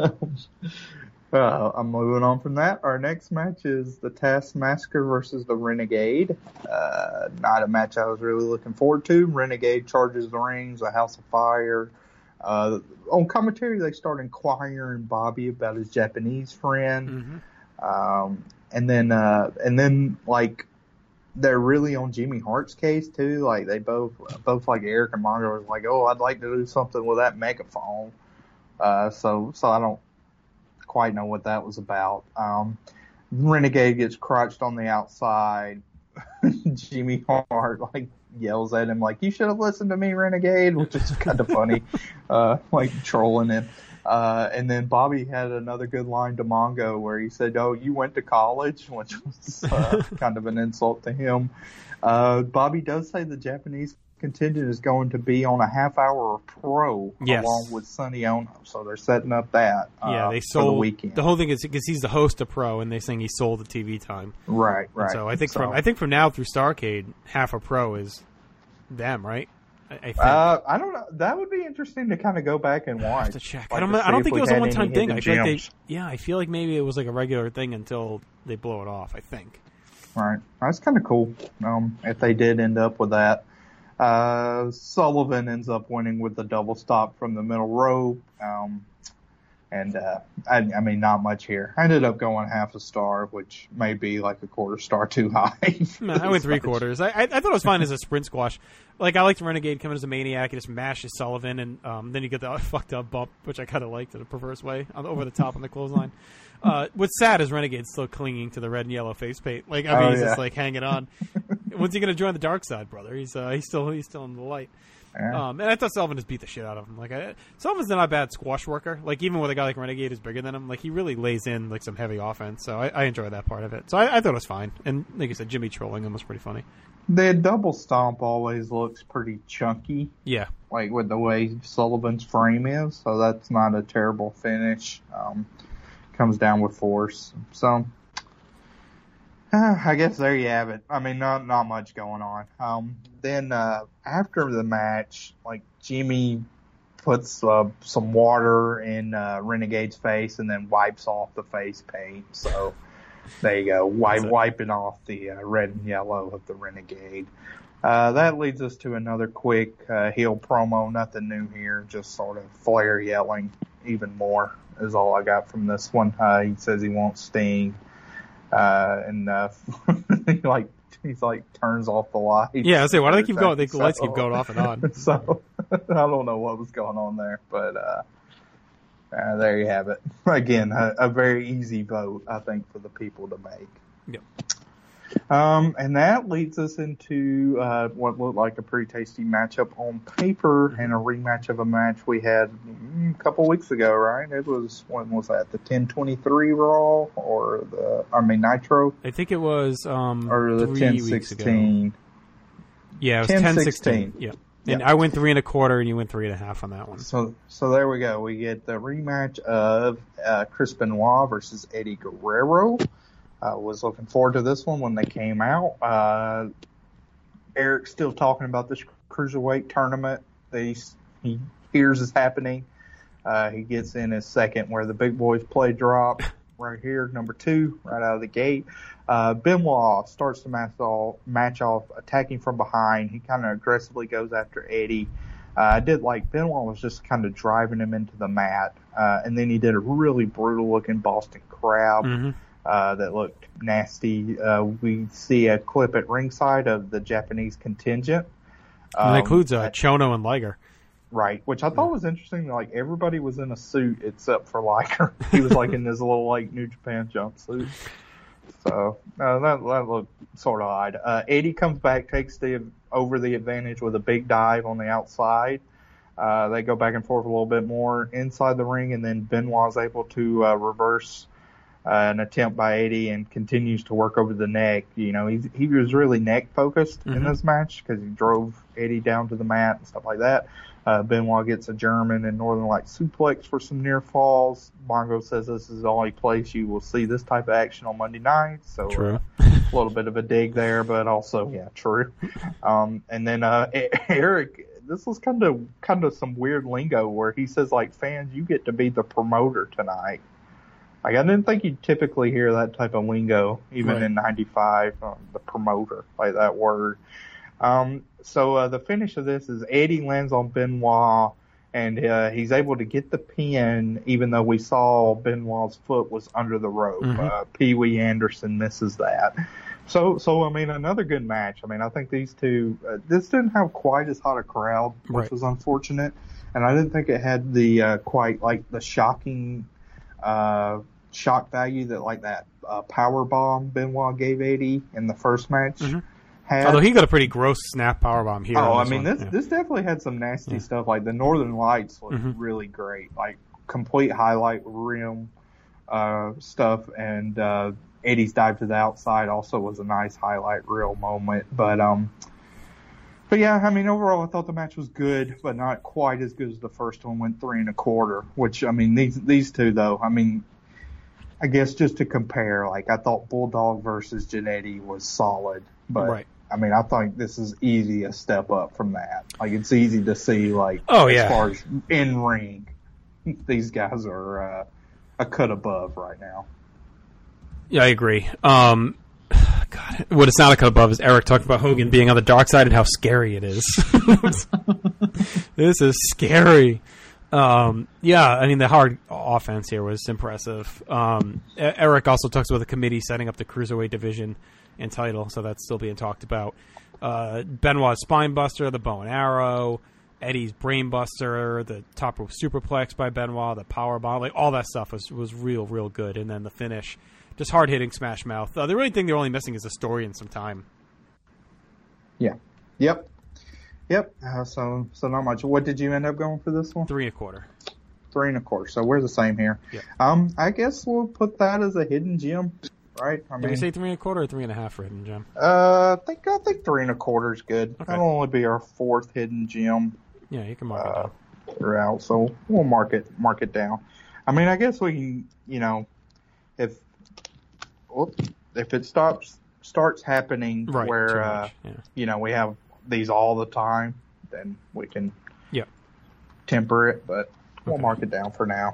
uh, I'm moving on from that. Our next match is the Taskmaster versus the Renegade. Uh, not a match I was really looking forward to. Renegade charges the rings, a house of fire. Uh, on commentary, they start inquiring Bobby about his Japanese friend. Mm-hmm. Um, and then, uh, and then like, they're really on Jimmy Hart's case too. Like they both, both like Eric and Mongo was like, oh, I'd like to do something with that megaphone. Uh, so, so I don't quite know what that was about. Um, Renegade gets crotched on the outside. Jimmy Hart like yells at him like, you should have listened to me, Renegade, which is kind of funny, uh, like trolling him. Uh, and then Bobby had another good line to Mongo where he said, oh, you went to college, which was uh, kind of an insult to him. Uh, Bobby does say the Japanese contingent is going to be on a half hour pro yes. along with Sonny Ono. So they're setting up that uh, yeah, they sold, sold for the weekend. The whole thing is because he's the host of Pro, and they're saying he sold the T V time. Right, right. And so I think so, from I think from now through Starrcade, half a Pro is them, right? I, I think. Uh, I don't know. That would be interesting to kind of go back and watch. I have to check. Like I don't. to I don't see think if it was we a had one-time any thing. I hidden feel like they. gems. Yeah, I feel like maybe it was like a regular thing until they blow it off. I think. Right. That's kind of cool. Um, if they did end up with that. Uh, Sullivan ends up winning with the double stop from the middle rope. Um, and, uh, I, I mean, not much here. I ended up going half a star, which may be like a quarter star too high. No, I went three quarters. I, I, I thought it was fine as a sprint squash. Like, I liked Renegade coming as a maniac. He just mashes Sullivan, and um, then you get the fucked up bump, which I kind of liked in a perverse way, on, over the top on the clothesline. Uh, what's sad is Renegade's still clinging to the red and yellow face paint. Like, I mean, oh, he's yeah. just like hanging on. When's he going to join the dark side, brother? He's uh, he's still he's still in the light. Yeah. Um, and I thought Sullivan just beat the shit out of him. Like, I, Sullivan's not a bad squash worker. Like, even with a guy like Renegade who's bigger than him, like he really lays in like some heavy offense. So I, I enjoy that part of it. So I, I thought it was fine. And like you said, Jimmy trolling him was pretty funny. The double stomp always looks pretty chunky. Yeah. Like with the way Sullivan's frame is, so that's not a terrible finish. Um, comes down with force. So, uh, I guess there you have it. I mean, not not much going on. Um, then uh, after the match, like Jimmy puts uh, some water in uh, Renegade's face and then wipes off the face paint. So there you go, wipe, wiping off the uh, red and yellow of the Renegade. Uh, that leads us to another quick uh, heel promo. Nothing new here, just sort of Flair yelling even more is all I got from this one. Uh, he says he wants Sting, uh, and uh, he like he's like turns off the lights. Yeah, I say, why do they keep going? They, the so, lights keep going off and on. So I don't know what was going on there, but uh, uh, there you have it. Again, a, a very easy vote, I think, for the people to make. Yep. Um, and that leads us into uh, what looked like a pretty tasty matchup on paper and a rematch of a match we had mm, a couple weeks ago, right? It was, when was that, the ten twenty-three Raw or the, I mean, Nitro? I think it was um, or the three ten sixteen. Yeah, it was ten sixteen. Yeah. And yeah. I went three and a quarter, and you went three and a half on that one. So, so there we go. We get the rematch of uh, Chris Benoit versus Eddie Guerrero. I uh, was looking forward to this one when they came out. Uh, Eric's still talking about this cruiserweight tournament that he, he hears is happening. Uh, he gets in his second where the big boys play drop right here, number two, right out of the gate. Uh, Benoit starts the match off, match off attacking from behind. He kind of aggressively goes after Eddie. Uh, I did like Benoit was just kind of driving him into the mat. Uh, and then he did a really brutal looking Boston Crab. Mm-hmm. Uh, that looked nasty. Uh, we see a clip at ringside of the Japanese contingent. Um, it includes uh, Chono and Liger. Right, which I thought yeah. was interesting. Like, everybody was in a suit except for Liger. He was like in this little like New Japan jumpsuit. So uh, that, that looked sort of odd. Uh, Eddie comes back, takes the over the advantage with a big dive on the outside. Uh, they go back and forth a little bit more inside the ring, and then Benoit's able to uh, reverse Uh, an attempt by Eddie and continues to work over the neck. You know, he's, he was really neck focused mm-hmm. in this match because he drove Eddie down to the mat and stuff like that. Uh, Benoit gets a German and Northern Light suplex for some near falls. Mongo says this is the only place you will see this type of action on Monday nights. So true. Uh, a little bit of a dig there, but also, yeah, true. Um, and then uh, Eric, this was kind of kind of some weird lingo where he says, like, fans, you get to be the promoter tonight. Like, I didn't think you'd typically hear that type of lingo, even right. in ninety-five, um, the promoter, like that word. Um, so uh, the finish of this is Eddie lands on Benoit, and uh, he's able to get the pin, even though we saw Benoit's foot was under the rope. Mm-hmm. Uh, Pee Wee Anderson misses that. So, so I mean, another good match. I mean, I think these two, uh, this didn't have quite as hot a crowd, which right. was unfortunate. And I didn't think it had the uh, quite, like, the shocking uh shock value that like that uh, power bomb Benoit gave Eddie in the first match mm-hmm. had. Although he got a pretty gross snap power bomb here. Oh, I this mean one. this yeah. this definitely had some nasty yeah. stuff. Like the Northern Lights looked mm-hmm. really great, like complete highlight rim uh stuff, and uh Eddie's dive to the outside also was a nice highlight reel moment. But um But yeah, I mean, overall, I thought the match was good, but not quite as good as the first one. Went three and a quarter, which, I mean, these these two, though, I mean, I guess just to compare, like, I thought Bulldog versus Jannetty was solid, but, right. I mean, I think this is easy a step up from that. Like, it's easy to see, like, oh, as yeah. far as in-ring, these guys are uh, a cut above right now. Yeah, I agree. Um... God, what it's not a cut above is Eric talking about Hogan being on the dark side and how scary it is. This is scary. Um, yeah, I mean, the hard offense here was impressive. Um, Eric also talks about the committee setting up the Cruiserweight division and title, so that's still being talked about. Uh, Benoit's spine buster, the bow and arrow, Eddie's brain buster, the top rope superplex by Benoit, the power bomb, like all that stuff was, was real, real good. And then the finish, just hard-hitting smash mouth. Uh, the only thing they're only missing is a story and some time. Yeah. Yep. Yep. Uh, so so not much. What did you end up going for this one? Three and a quarter. Three and a quarter. So we're the same here. Yeah. Um, I guess we'll put that as a hidden gem, right? I Did mean, we say three and a quarter or three and a half for hidden gem? Uh, I think I think three and a quarter is good. Okay. That'll only be our fourth hidden gem. Yeah, you can mark uh, it down. Throughout. So we'll mark it mark it down. I mean, I guess we can, you know, if whoops, if it stops starts happening right, where uh, yeah. you know, we have these all the time, then we can yeah. temper it, but we'll okay. mark it down for now.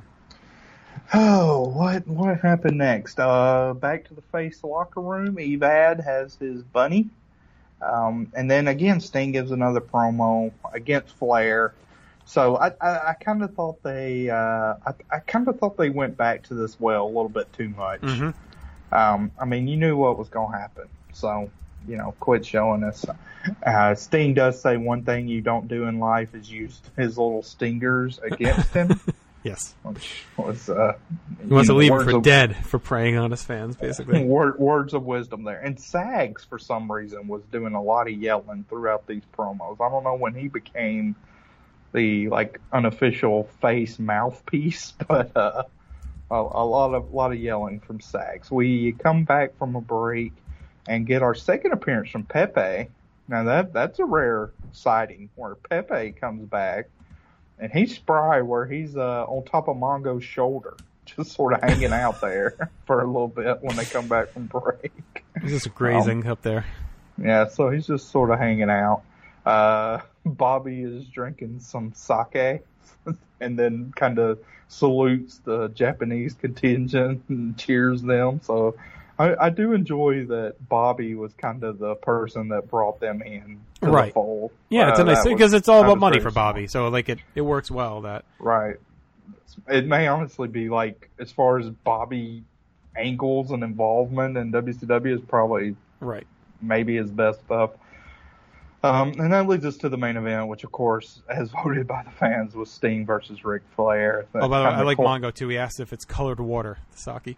Oh, what what happened next? Uh, back to the face locker room. Evad has his bunny. Um, and then again, Sting gives another promo against Flair. So I, I, I kind of thought they, uh, I, I kind of thought they went back to this well a little bit too much. Mm-hmm. Um, I mean, you knew what was going to happen. So, you know, quit showing us. Uh, Sting does say one thing you don't do in life is use his little stingers against him. Yes. Which was, uh, he wants to know, leave him for of, dead for preying on his fans, basically. Word, words of wisdom there. And Sags, for some reason, was doing a lot of yelling throughout these promos. I don't know when he became the, like, unofficial face mouthpiece, but uh, a, a lot of lot of yelling from Sags. We come back from a break and get our second appearance from Pepe. Now, that that's a rare sighting where Pepe comes back. And he's spry where he's uh, on top of Mongo's shoulder, just sort of hanging out there for a little bit when they come back from break. He's just grazing um, up there. Yeah, so he's just sort of hanging out. Uh, Bobby is drinking some sake and then kind of salutes the Japanese contingent and cheers them. So I, I do enjoy that Bobby was kind of the person that brought them in to right. the fold. Yeah, it's uh, a nice thing because it's all about money for smart. Bobby. So like it, it works well. That right. It may honestly be like as far as Bobby angles and involvement in W C W is probably right. maybe his best stuff. Um, and that leads us to the main event, which of course, as voted by the fans, was Sting versus Ric Flair. Oh, by the way, I like Mongo too. He asked if it's colored water, sake.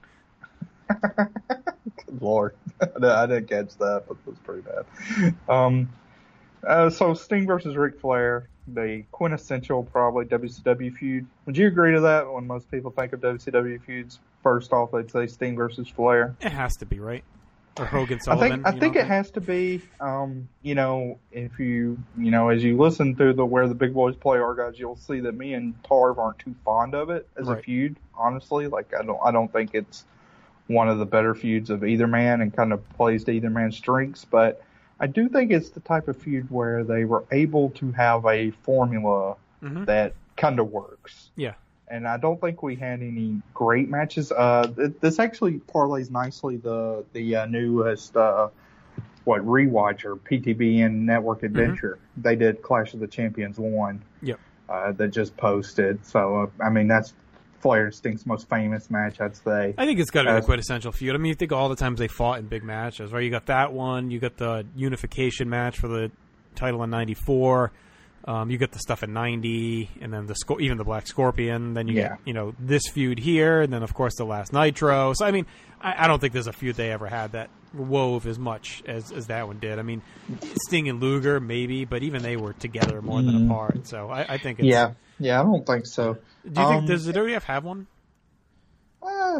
Good Lord. I didn't catch that, but it was pretty bad. Um, uh, so Sting versus Ric Flair, the quintessential probably W C W feud. Would you agree to that when most people think of W C W feuds? First off, they'd say Sting versus Flair. It has to be, right? Or Hogan I Sullivan. think I think it think? has to be. Um, you know, if you you know as you listen to the Where the Big Boys Play Our Guys, you'll see that me and Tarv aren't too fond of it as right. a feud. Honestly, like I don't I don't think it's one of the better feuds of either man and kind of plays to either man's strengths. But I do think it's the type of feud where they were able to have a formula mm-hmm. that kind of works. Yeah. And I don't think we had any great matches. Uh, this actually parlays nicely the the uh, newest uh, what rewatch or P T B N Network Adventure. Mm-hmm. They did Clash of the Champions one. Yep. Uh, that just posted. So uh, I mean that's Flair and Sting's most famous match, I'd say. I think it's got to be the quintessential feud. I mean, you think all the times they fought in big matches, right? You got that one. You got the unification match for the title in ninety-four. Um, you get the stuff in ninety, and then the sco- even the Black Scorpion. Then you yeah. get, you know, this feud here, and then of course the last Nitro. So I mean, I, I don't think there's a feud they ever had that wove as much as, as that one did. I mean, Sting and Luger maybe, but even they were together more mm. than apart. So I, I think it's, yeah, yeah, I don't think so. Do you um, think does the W W F have one? Uh,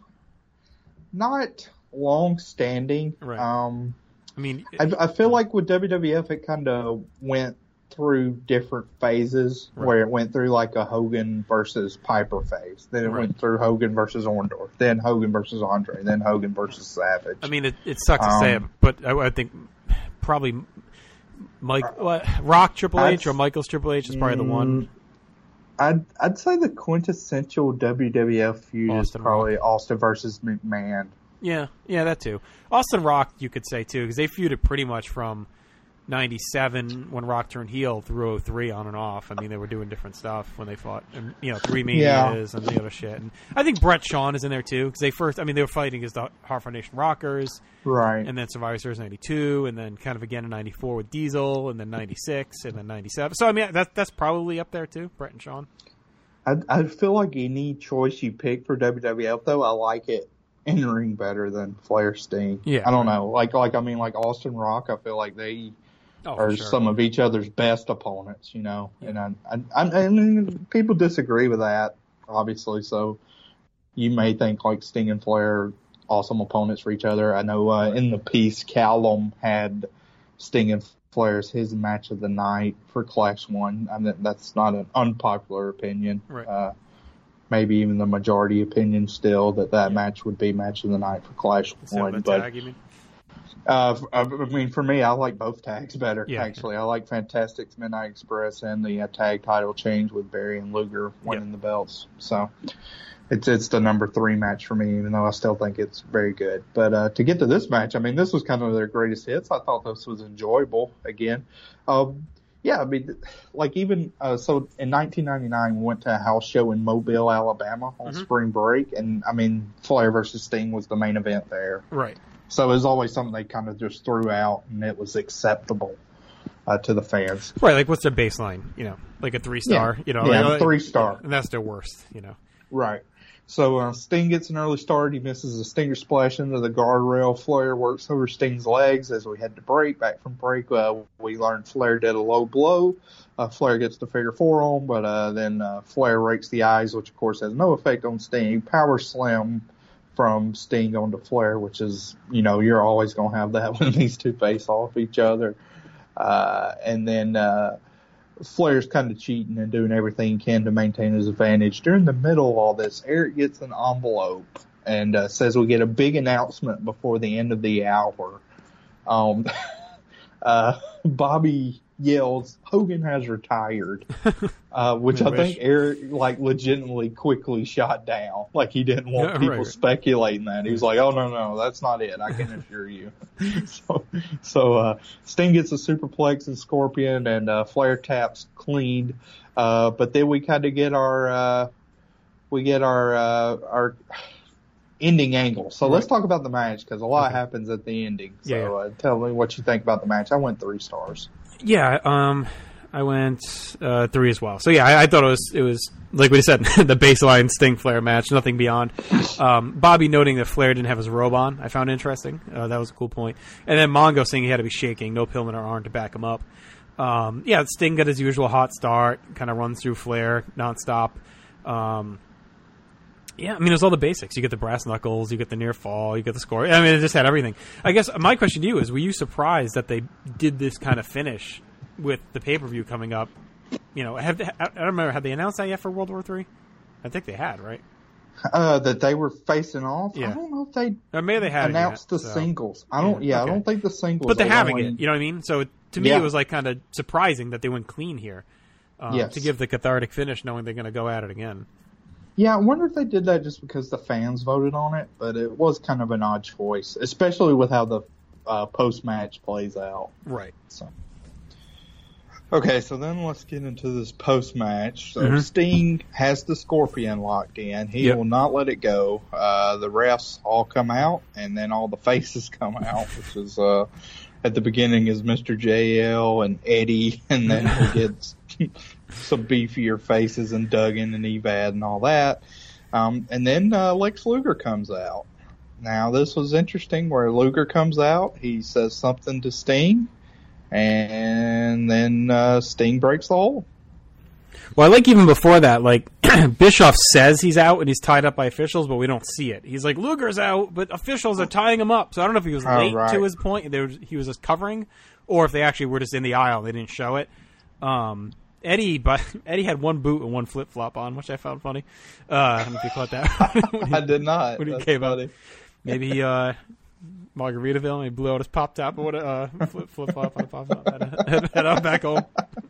not long standing. Right. Um, I mean, I, I feel like with W W F it kind of went through different phases right. where it went through like a Hogan versus Piper phase. Then it right. went through Hogan versus Orndorff. Then Hogan versus Andre. Then Hogan versus Savage. I mean, it, it sucks um, to say it, but I, I think probably Mike uh, Rock Triple H I'd, or Michael's Triple H is probably mm, the one. I'd I'd say the quintessential W W F feud Austin is probably Rock. Austin versus McMahon. Yeah, yeah, that too. Austin Rock, you could say too, because they feuded pretty much from ninety-seven when Rock turned heel through oh three on and off. I mean, they were doing different stuff when they fought, and you know, three Manias yeah. and the other shit. And I think Bret Shawn is in there too because they first, I mean, they were fighting against the Hardcore Nation Rockers, right? And then Survivor Series ninety-two, and then kind of again in ninety-four with Diesel, and then ninety-six, and then ninety-seven. So I mean, that that's probably up there too, Bret and Shawn. I I feel like any choice you pick for W W F though, I like it in the ring better than Flair Sting. Yeah, I don't know, like like I mean, like Austin Rock, I feel like they. Oh, are sure. some of each other's best opponents, you know, yeah. and I, I, I mean, people disagree with that, obviously. So you may think like Sting and Flair are awesome opponents for each other. I know uh, in the piece, Callum had Sting and Flair as his match of the night for Clash One. I mean, that's not an unpopular opinion. Right. Uh, maybe even the majority opinion still that that yeah. match would be match of the night for Clash Instead One. Of a but tag, you mean? Uh, I mean, for me, I like both tags better, yeah. actually. I like Fantastic's Midnight Express and the uh, tag title change with Barry and Luger winning yeah. the belts. So it's it's the number three match for me, even though I still think it's very good. But uh, to get to this match, I mean, this was kind of their greatest hits. I thought this was enjoyable again. Um, yeah, I mean, like even uh, so in nineteen ninety-nine, we went to a house show in Mobile, Alabama on mm-hmm. spring break. And, I mean, Flair versus Sting was the main event there. Right. So it was always something they kind of just threw out, and it was acceptable. uh, to the fans. Right, like what's their baseline? You know, like a three star. Yeah. You know, yeah, like, three star, and that's their worst. You know, right. So uh, Sting gets an early start. He misses a Stinger splash into the guardrail. Flair works over Sting's legs as we head to break. Back from break, uh, we learned Flair did a low blow. Uh, Flair gets the figure four on, but uh, then uh, Flair rakes the eyes, which of course has no effect on Sting. Power slam from Sting onto Flair, which is, you know, you're always going to have that when these two face off each other. Uh, and then uh, Flair's kind of cheating and doing everything he can to maintain his advantage. During the middle of all this, Eric gets an envelope and uh, says we get a big announcement before the end of the hour. Um, uh, Bobby yells, Hogan has retired, uh, which I, I think Eric, like, legitimately quickly shot down. Like, he didn't want yeah, people right. speculating that. He was like, oh, no, no, that's not it. I can assure you. so, so uh, Sting gets a superplex and Scorpion, and uh, Flair taps clean. Uh, but then we kind of get our, uh, we get our, uh, our ending angle. So right. let's talk about the match, because a lot okay. happens at the ending. So yeah. uh, tell me what you think about the match. I went three stars. Yeah, um, I went uh, three as well. So yeah, I, I thought it was it was like we said, the baseline Sting Flair match, nothing beyond. Um, Bobby noting that Flair didn't have his robe on, I found interesting. Uh, that was a cool point. And then Mongo saying he had to be shaking, no Pillman or arm to back him up. Um, yeah, Sting got his usual hot start, kind of runs through Flair nonstop. Um, yeah, I mean, it was all the basics. You get the brass knuckles, you get the near fall, you get the score. I mean, it just had everything. I guess my question to you is, were you surprised that they did this kind of finish with the pay-per-view coming up? You know, have they, I don't remember, had they announced that yet for World War Three? I think they had, right? Uh, that they were facing off? Yeah. I don't know if they or maybe they had announced yet, the so. singles. I don't, yeah, okay. I don't think the singles. But they're having going... it, you know what I mean? So to me, yeah. it was like kind of surprising that they went clean here. Um, yes. To give the cathartic finish knowing they're going to go at it again. Yeah, I wonder if they did that just because the fans voted on it, but it was kind of an odd choice, especially with how the uh, post-match plays out. Right. So, okay, so then let's get into this post-match. So mm-hmm. Sting has the Scorpion locked in. He yep. will not let it go. Uh, the refs all come out, and then all the faces come out, which is uh, at the beginning is Mister J L and Eddie, and then he gets some beefier faces and Duggan and Evad and all that. Um, and then uh, Lex Luger comes out. Now, this was interesting where Luger comes out. He says something to Sting, and then uh, Sting breaks the hold. Well, I like even before that, like, Bischoff says he's out and he's tied up by officials, but we don't see it. He's like, Luger's out, but officials are tying him up. So I don't know if he was late oh, right. to his point, they were, he was just covering, or if they actually were just in the aisle and they didn't show it. Um, Eddie, but Eddie had one boot and one flip flop on, which I found funny. Uh, I don't know if you caught that. he, I did not. When he That's came funny. up, maybe uh, Margaritaville, and he blew out his pop top or what? Uh, flip flip flop on the pop top. Head, head, head out back home.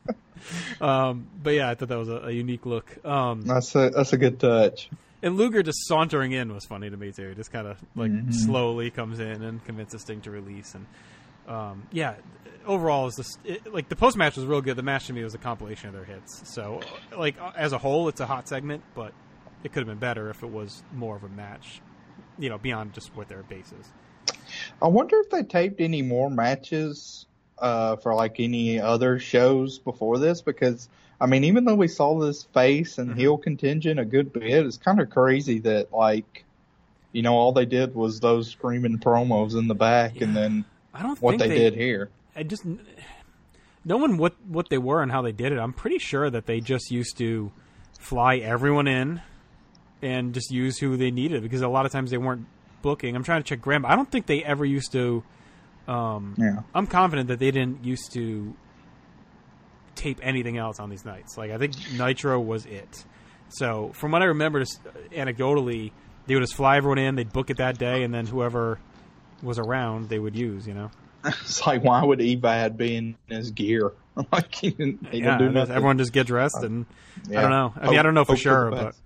Um, but yeah, I thought that was a, a unique look. Um, that's a that's a good touch. And Luger just sauntering in was funny to me too. He just kind of like mm-hmm. slowly comes in and convinces Sting to release. And um, yeah, overall, is this it, like the post match was real good. The match to me was a compilation of their hits. So like as a whole, it's a hot segment, but it could have been better if it was more of a match. You know, beyond just what their base is. I wonder if they taped any more matches uh, for like any other shows before this, because I mean, even though we saw this face and mm-hmm. heel contingent a good bit, it's kind of crazy that like, you know, all they did was those screaming promos in the back, yeah. and then I don't what think they, they did here. I just knowing what what they were and how they did it, I'm pretty sure that they just used to fly everyone in and just use who they needed, because a lot of times they weren't booking. I'm trying to check Graham, but I don't think they ever used to. Um, yeah. I'm confident that they didn't used to tape anything else on these nights. Like, I think Nitro was it. So from what I remember, just anecdotally, they would just fly everyone in, they'd book it that day, and then whoever was around they would use, you know? It's like, why would Evad be in his gear? Like, he didn't, he yeah, didn't do nothing. Everyone just get dressed, and yeah. I don't know. I mean, hope, I don't know for for sure, but...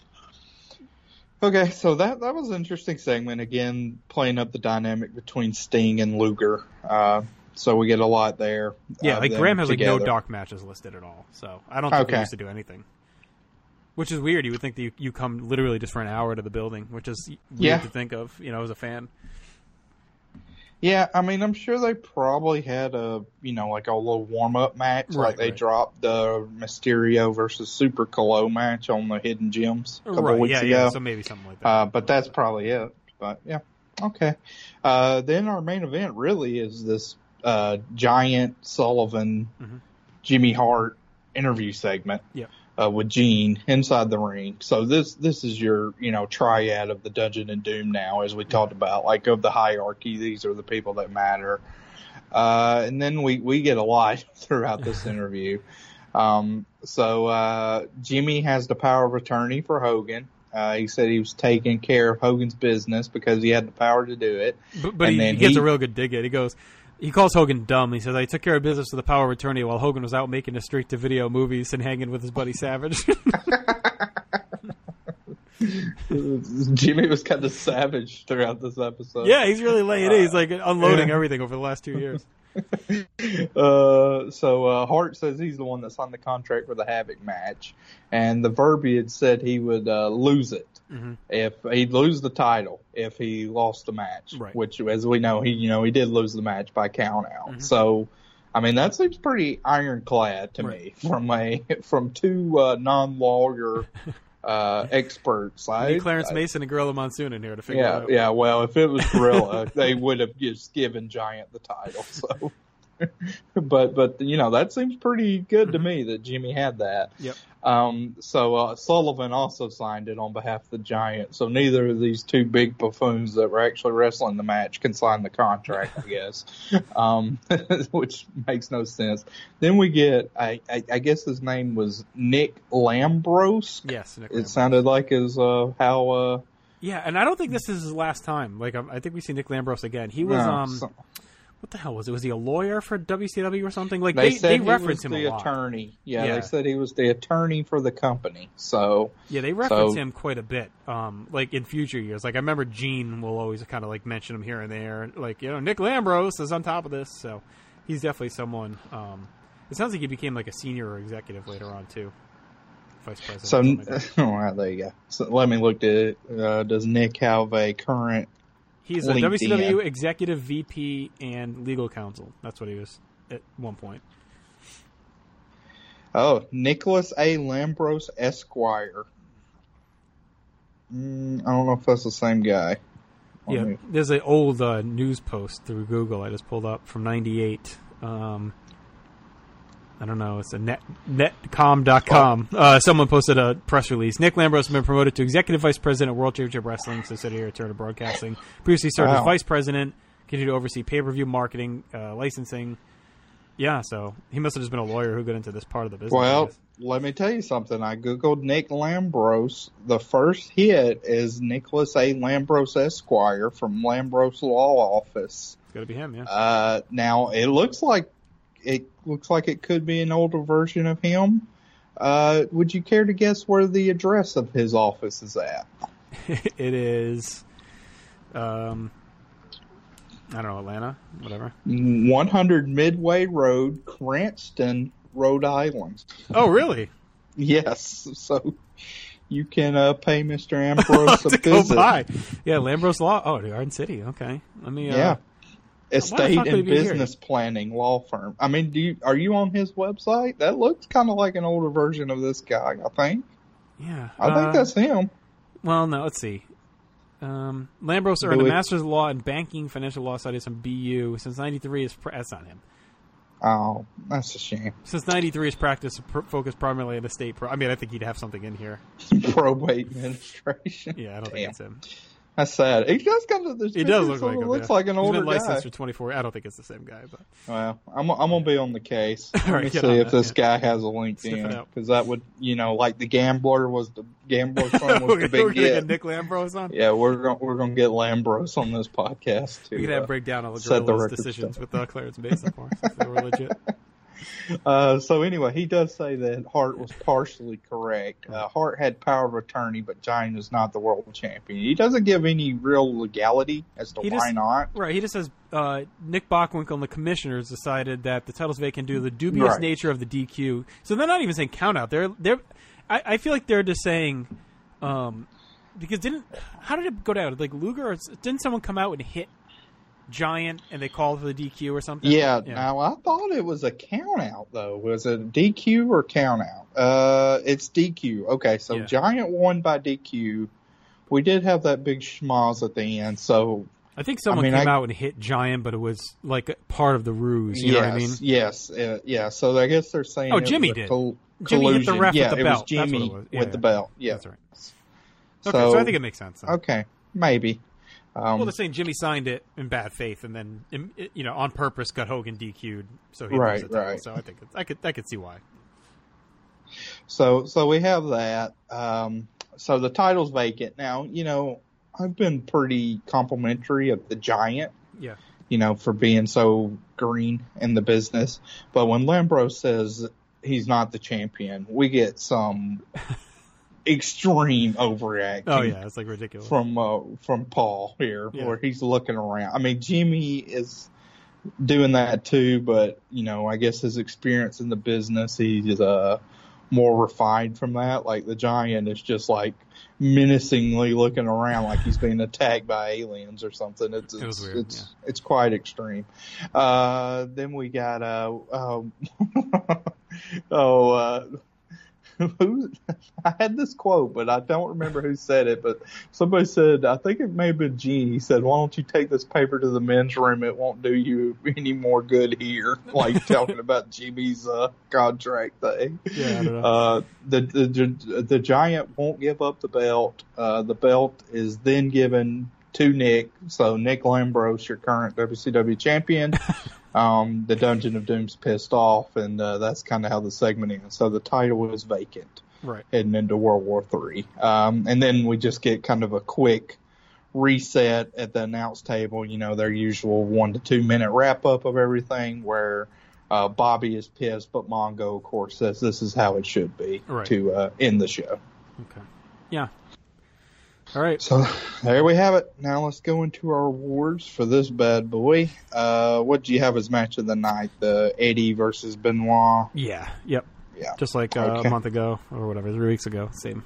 Okay, so that that was an interesting segment. Again, playing up the dynamic between Sting and Luger. Uh, so we get a lot there. Yeah, uh, like Graham has together. like no dark matches listed at all. So I don't think okay. they used to do anything. Which is weird. You would think that you, you come literally just for an hour to the building, which is weird yeah. to think of, you know, as a fan. Yeah, I mean, I'm sure they probably had a, you know, like a little warm-up match. Right, like they right. dropped the Mysterio versus Super Colo match on the Hidden Gems a couple Right, weeks yeah, ago. yeah, so maybe something like that. Uh, but that's probably it. But, yeah, okay. Uh, then our main event really is this uh, Giant Sullivan, Mhm. Jimmy Hart interview segment. Yep. Uh, with Gene inside the ring. So this this is your, you know, triad of the Dungeon and Doom now, as we talked about, like of the hierarchy. These are the people that matter. Uh, and then we, we get a lot throughout this interview. Um, so uh, Jimmy has the power of attorney for Hogan. Uh, he said he was taking care of Hogan's business because he had the power to do it. But, but and he, then he gets he- a real good dig at. He goes, he calls Hogan dumb. He says, "I took care of business with the power of attorney while Hogan was out making the straight-to-video movies and hanging with his buddy Savage." Jimmy was kind of savage throughout this episode. Yeah, he's really laying it. He's like unloading yeah. everything over the last two years. Uh, so uh, Hart says he's the one that signed the contract for the Havoc match, and the verbiage said he would uh, lose it Mm-hmm. if he'd lose the title if he lost the match. Right. Which, as we know, he you know he did lose the match by count out. Mm-hmm. So, I mean that seems pretty ironclad to Right. me from a from two uh, non-lawyer uh, experts. I I, need Clarence I- Mason and Gorilla Monsoon in here to figure it yeah, out. yeah. Well, if it was Gorilla, they would have just given Giant the title. So, but but you know that seems pretty good to me that Jimmy had that. Yep. Um. So uh, Sullivan also signed it on behalf of the Giant. So neither of these two big buffoons that were actually wrestling the match can sign the contract, I guess. Um, which makes no sense. Then we get, I I, I guess his name was Nick Lambros. Yes. Nick It Lambros. sounded like his uh how uh. Yeah, and I don't think this is his last time. Like, um, I think we see Nick Lambros again. He was, no, um, some- what the hell was it? Was he a lawyer for W C W or something? Like, They, they, said they he reference was him the a lot. attorney. Yeah, Yeah. they said he was the attorney for the company. So Yeah, they reference So- him quite a bit. Um, like in future years, like I remember Gene will always kind of like mention him here and there. Like, you know, Nick Lambros is on top of this, so he's definitely someone. Um, it sounds like he became like a senior or executive later on too, vice president. so something like that. oh, well, there you go. So let me look at it. Uh, does Nick have a current? He's a LinkedIn. W C W executive V P and legal counsel. That's what he was at one point. Oh, Nicholas A. Lambros Esquire. Mm, I don't know if that's the same guy. Let Yeah, me- there's an old uh, news post through Google I just pulled up from ninety-eight. Um, I don't know. It's a net netcom dot com. Uh, someone posted a press release. Nick Lambros has been promoted to Executive Vice President of World Championship Wrestling, subsidiary of Turner Broadcasting. Previously served as Wow. Vice President, continued to oversee pay-per-view marketing, uh, licensing. Yeah, so he must have just been a lawyer who got into this part of the business. I Well, guess. let me tell you something. I googled Nick Lambros. The first hit is Nicholas A. Lambros Esquire from Lambros Law Office. It's got to be him, yeah. Uh, now it looks like it looks like it could be an older version of him. Uh, would you care to guess where the address of his office is at? It is, um, I don't know, Atlanta, whatever. one hundred Midway Road, Cranston, Rhode Island. Oh, really? Yes, so you can uh, pay Mister Ambrose a to go visit. by. Yeah, Lambros Law. Oh, the Garden City. Okay, let me. Uh, Yeah. the Estate fuck would he and be here? business planning law firm. I mean, do you, are you on his website? That looks kind of like an older version of this guy, I think. Yeah, I uh, think that's him. Well, no. Let's see. Um, Lambros earned Do a we- master's of law in banking, financial law studies from B U. Since ninety-three, is pr- that's not him. Oh, that's a shame. Since ninety-three, his practice pr- focused primarily on estate. Pro- I mean, I think he'd have something in here. Probate administration. Yeah, I don't Damn. think it's him. That's sad. He does come to the He does look like him. looks yeah. like an He's older been licensed guy. for twenty-four. I don't think it's the same guy, but Well, I'm I'm gonna be on the case. Let right, me get see on if that, this yeah. guy has a Sniff it LinkedIn out. because that would, you know, like the gambler was the gambler's son was we're, the gonna, we're big gonna get. get Nick Lambros on. Yeah, we're gonna we're gonna get Lambros on this podcast too. We could have break down all the set the Gorilla's record decisions straight. with uh, Clarence Mason for us. If they were legit. Uh, so anyway, he does say that Hart was partially correct. Uh, Hart had power of attorney, but Giant is not the world champion. He doesn't give any real legality as to He why just- not. Right, he just says uh, Nick Bockwinkel and the commissioners decided that the title's vacant due to the dubious Right. nature of the D Q. So they're not even saying count out. They're they're. I, I feel like they're just saying, um, because didn't how did it go down? Like Luger, or didn't someone come out and hit Giant and they called for the D Q or something? Yeah, yeah. Now I thought it was a count out though. Was it D Q or count out? Uh, it's D Q. Okay, so Yeah. Giant won by D Q. We did have that big schmoz at the end, so I think someone I mean, came I, out and hit Giant, but it was like part of the ruse. You yes, know what I mean? Yes, uh, yeah. So I guess they're saying Oh, it Jimmy was a did. col- Jimmy hit the collusion. ref yeah, with the it belt. was Jimmy That's what it was. Yeah, with yeah. the belt. Yeah, That's right. So, Okay, so I think it makes sense. Then. Okay, maybe. Um, Well, they're saying Jimmy signed it in bad faith, and then in- you know on purpose got Hogan D Q'd, so he Right, loses the title. right. So I think it's, I could I could see why. So, so we have that. Um, so the title's vacant now. You know, I've been pretty complimentary of the Giant. Yeah. You know, for being so green in the business. But when Lambros says he's not the champion, we get some extreme overreacting. Oh yeah, it's like ridiculous. From uh, from Paul here, Yeah. where he's looking around. I mean, Jimmy is doing that too, but you know, I guess his experience in the business, he's uh more refined from that. Like the Giant is just like menacingly looking around like he's being attacked by aliens or something. It's it's It was weird, it's, yeah. it's quite extreme. Uh, then we got uh, um, oh uh, who I had this quote, but I don't remember who said it. But somebody said, I think it may have been Gene. He said, "Why don't you take this paper to the men's room? It won't do you any more good here." Like talking about Jimmy's uh, contract thing. Yeah, I don't know. Uh, the, the the Giant won't give up the belt. Uh, the belt is then given to Nick. So Nick Lambros, your current W C W champion. Um, the Dungeon of Doom's pissed off, and uh, that's kind of how the segment ends. So the title is vacant, Right. heading into World War Three. Um, and then we just get kind of a quick reset at the announce table. You know, their usual one to two minute wrap up of everything, where uh, Bobby is pissed, but Mongo, of course, says this is how it should be Right. to uh, end the show. Okay. Yeah. All right. So there we have it. Now let's go into our awards for this bad boy. Uh, what do you have as match of the night? The Eddie versus Benoit. Yeah. Yep. Yeah. Just like uh, Okay. a month ago or whatever, three weeks ago. Same.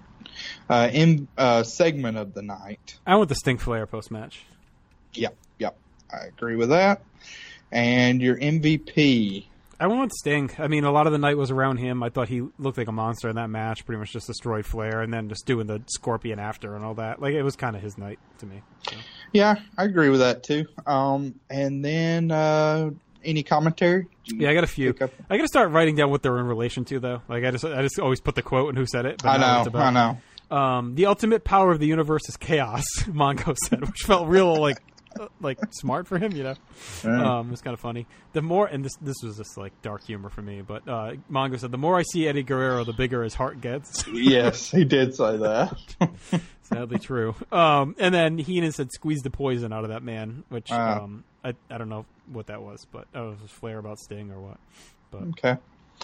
Uh, in uh, segment of the night. I went the Sting Flair post match. Yep. Yep. I agree with that. And your M V P. I went with Sting. I mean, a lot of the night was around him. I thought he looked like a monster in that match. Pretty much just destroyed Flair, and then just doing the Scorpion after and all that. Like it was kind of his night to me. So. Yeah, I agree with that too. Um, and then uh, any commentary? Did you Yeah, I got a few. pick up- I got to start writing down what they're in relation to, though. Like I just, I just always put the quote and who said it. But I not what know. it's about. I know. Um, the ultimate power of the universe is chaos. Mongo said, which felt real like, uh, like smart for him, you know. Yeah. Um, it was kind of funny. The more, and this this was just like dark humor for me, but uh, Mongo said, the more I see Eddie Guerrero, the bigger his heart gets. Yes, he did say that. Sadly true. Um, and then Heenan said, squeeze the poison out of that man, which Ah. um, I I don't know what that was, but oh, it was Flair about Sting or what. But Okay.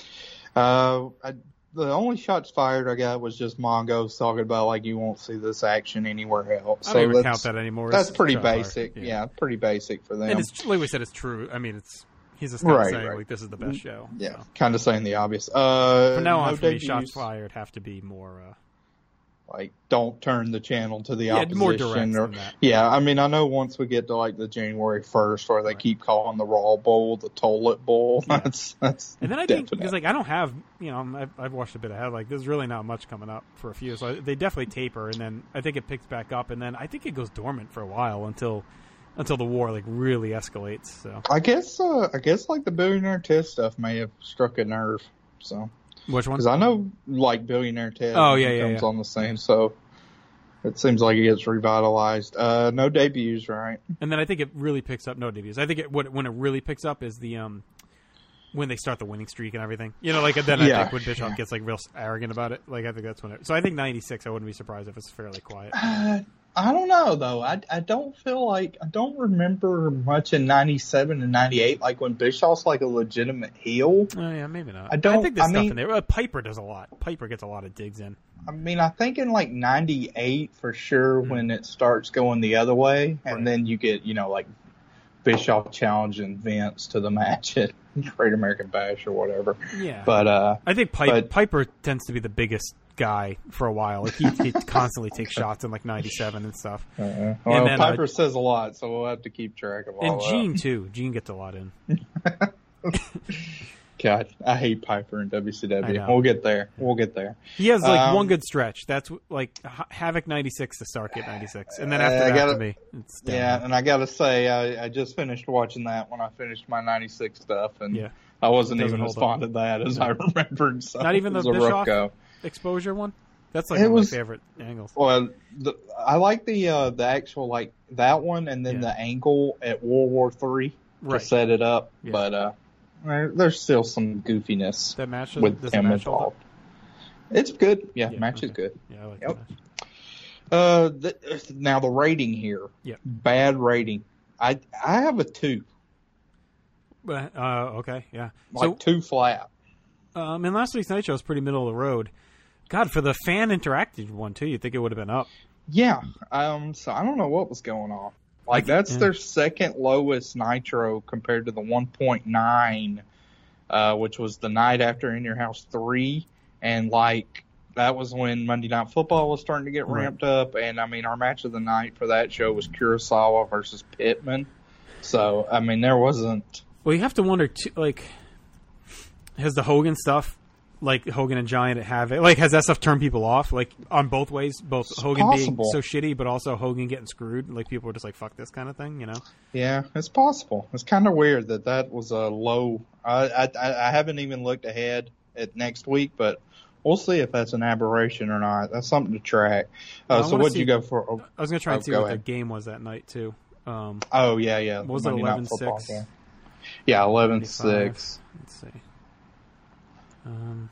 Uh, I, the only shots fired I got was just Mongo's talking about like you won't see this action anywhere else. I don't even that's- count that anymore. That's It's pretty shot fired. basic. Yeah. pretty basic for them. And it's like we said, it's true. I mean, it's he's just kind of Right, saying right. like this is the best show. yeah, So. kind of saying the obvious. Uh, From now on, no for me, debuts, shots fired have to be more. Uh, like don't turn the channel to the Yeah, opposition. more direct or, than that. Yeah, I mean, I know once we get to like the January first, where they Right. keep calling the Raw Bowl the Toilet Bowl. That's that's and then I think definite. because like I don't have you know I've, I've watched a bit ahead. Like there's really not much coming up for a few, so I, they definitely taper, and then I think it picks back up, and then I think it goes dormant for a while until until the war like really escalates. So I guess uh, I guess like the Billionaire Ted stuff may have struck a nerve. So which one? because I know like Billionaire Ted Oh, yeah, yeah, comes yeah. on the scene, so it seems like it gets revitalized. Uh, no debuts, right? And then I think it really picks up. No debuts. I think it what when it really picks up is the um when they start the winning streak and everything. You know, like and then I Yeah, think when Bischoff yeah. gets like real arrogant about it. Like I think that's when it. So I think ninety-six. I wouldn't be surprised if it's fairly quiet. Uh, I don't know though. I, I don't feel like I don't remember much in ninety-seven and ninety-eight. Like when Bischoff's like a legitimate heel. Oh yeah, maybe not. I don't- think there's I stuff mean- in there. Uh, Piper does a lot. Piper gets a lot of digs in. I mean, I think in like ninety-eight for sure when it starts going the other way, and Right. then you get you know like Bischoff challenging Vince to the match at Great American Bash or whatever. Yeah, But uh, I think Piper, but- Piper tends to be the biggest guy for a while. Like he he constantly takes shots in like ninety-seven and stuff. Uh-uh. Well, then, Piper uh, says a lot, so we'll have to keep track of all And that. Gene too. Gene gets a lot in. God, I hate Piper in W C I W. know. We'll get there. We'll get there. He has like Um, one good stretch. That's like Ha- Havoc ninety-six to Stargate ninety-six, and then after Uh, I that gotta- to me, it's down. Yeah, and I gotta say, I, I just finished watching that when I finished my ninety-six stuff, and Yeah. I wasn't Doesn't even as hold up. fond of that as I remembered. So Not even it the was a rough Bischoff go. exposure one. That's like It one was- of my favorite angles. Well, the, I like the uh, the actual like that one, and then Yeah. the angle at World War Three Right. to set it up. Yeah. But uh, there- there's still some goofiness That match with does the him match hold up? involved. It's good. Yeah, Yeah, match is okay. good. Yeah, I like Yep. that match. Uh, the, now the rating here. Yeah. Bad rating. I I have a two, But, uh, okay, yeah. like two flat. So, um, and last week's Nitro was pretty middle of the road. God, for the fan interactive one too, you'd think it would have been up. Yeah. Um. So I don't know what was going on. Like I think- that's yeah. their second lowest Nitro compared to the one point nine, uh, which was the night after In Your House three, and like that was when Monday Night Football was starting to get Right. ramped up, and I mean our match of the night for that show was Kurosawa versus Pittman. So I mean there wasn't. Well, you have to wonder too, like, has the Hogan stuff, like Hogan and Giant at Havoc, like has that stuff turned people off, like on both ways, both It's Hogan possible. being so shitty, but also Hogan getting screwed, like people were just like, fuck this kind of thing, you know? Yeah, it's possible. It's kind of weird that that was a low. I, I I haven't even looked ahead at next week, but we'll see if that's an aberration or not. That's something to track. Well, Uh, I so wanna what'd see- you go for? Oh, I was gonna try and Oh, see go what ahead. the game was that night too. Um, oh yeah, yeah. What was the it, Monday Night 11-six? Football game. Yeah, eleven six. Let's see. Um,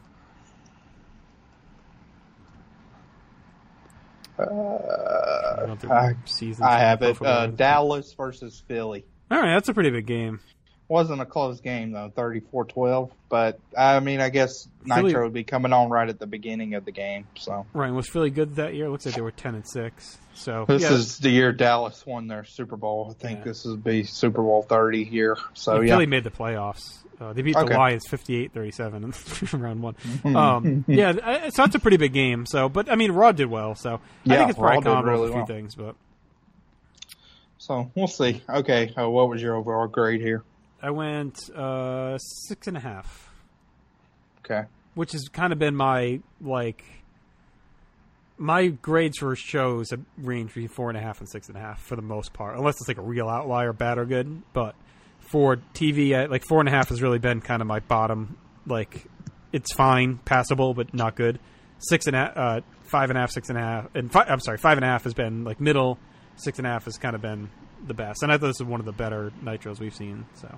I Uh, don't think I, seasons I have of it. football. Uh, Dallas versus Philly. All right, that's a pretty big game. Wasn't a close game though, thirty-four twelve. But I mean, I guess Philly- Nitro would be coming on right at the beginning of the game. So Right, was Philly good that year? It looks like they were ten and six. So this yeah, is the year Dallas won their Super Bowl. I think Yeah. this would be Super Bowl thirty here. So and yeah, Philly made the playoffs. Uh, they beat Okay. the Lions fifty-eight thirty-seven in round one. Um, yeah, I- so that's a pretty big game. So, but I mean, Raw did well. So I Yeah, think it's probably Raw did combo really with a few well. things. But so we'll see. Okay, uh, what was your overall grade here? I went uh, six and a half, Okay, which has kind of been my like my grades for shows have ranged between four and a half and six and a half for the most part, unless it's like a real outlier, bad or good. But for T V, I, like four and a half has really been kind of my bottom. Like it's fine, passable, but not good. Six and a half, uh, five and a half, six and a half, and fi- I'm sorry, five and a half has been like middle. Six and a half has kind of been the best, and I thought this was one of the better Nitros we've seen. So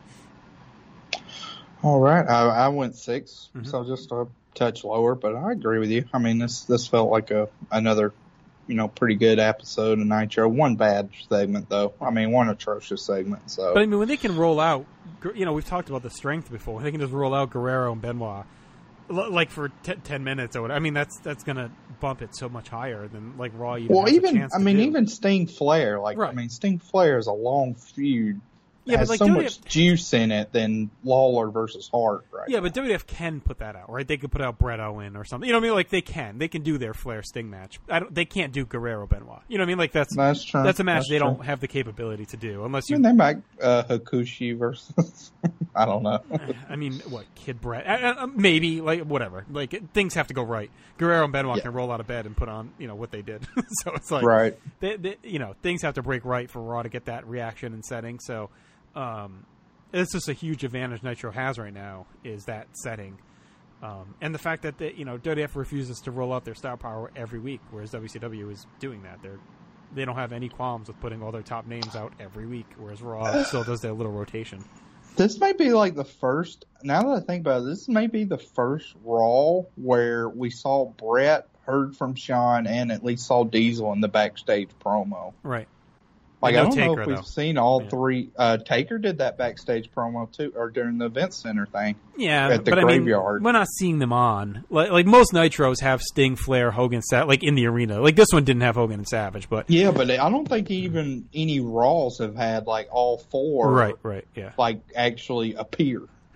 all right. I, I went 6 Mhm. so just a touch lower, but I agree with you. I mean, this this felt like a another, you know, pretty good episode of Nitro. One bad segment though. I mean, one atrocious segment. So But I mean, when they can roll out, you know, we've talked about the strength before. When they can just roll out Guerrero and Benoit, l- like for t- ten minutes or whatever. I mean, that's that's gonna bump it so much higher than like Raw. Even well, has a even chance I to mean, do. even Sting Flair. Like Right. I mean, Sting Flair is a long feud. Yeah, has but like so W W much F, juice in it than Lawler versus Hart, right? yeah, but W W F can put that out, right? They could put out Bret Owen or something. You know what I mean? Like they can, they can do their Flair Sting match. I don't, they can't do Guerrero Benoit. You know what I mean? Like that's That's true. that's a match That's they true. don't have the capability to do unless I you. mean, they might uh, Hakushi versus. I don't know. I mean, what Kid Bret? Uh, uh, maybe like whatever. Like it, things have to go right. Guerrero and Benoit Yeah. can roll out of bed and put on you know what they did. So it's like Right. they, they, you know things have to break right for Raw to get that reaction and setting. So um, it's just a huge advantage Nitro has right now is that setting. Um, and the fact that they, you know W W F refuses to roll out their star power every week, whereas W C W is doing that. They're they don't have any qualms with putting all their top names out every week, whereas Raw still does their little rotation. This may be like the first, now that I think about it, this may be the first Raw where we saw Brett, heard from Sean, and at least saw Diesel in the backstage promo. Right. Like, No I don't Taker, know if we've though. seen all Yeah. three. Uh, Taker did that backstage promo too, or during the event center thing. Yeah, At the but graveyard. I mean, we're not seeing them on. Like, like most Nitros have Sting, Flair, Hogan, Savage, like in the arena. Like this one didn't have Hogan and Savage, but Yeah, but I don't think even any Raws have had like all four, right, right, yeah. like actually appear.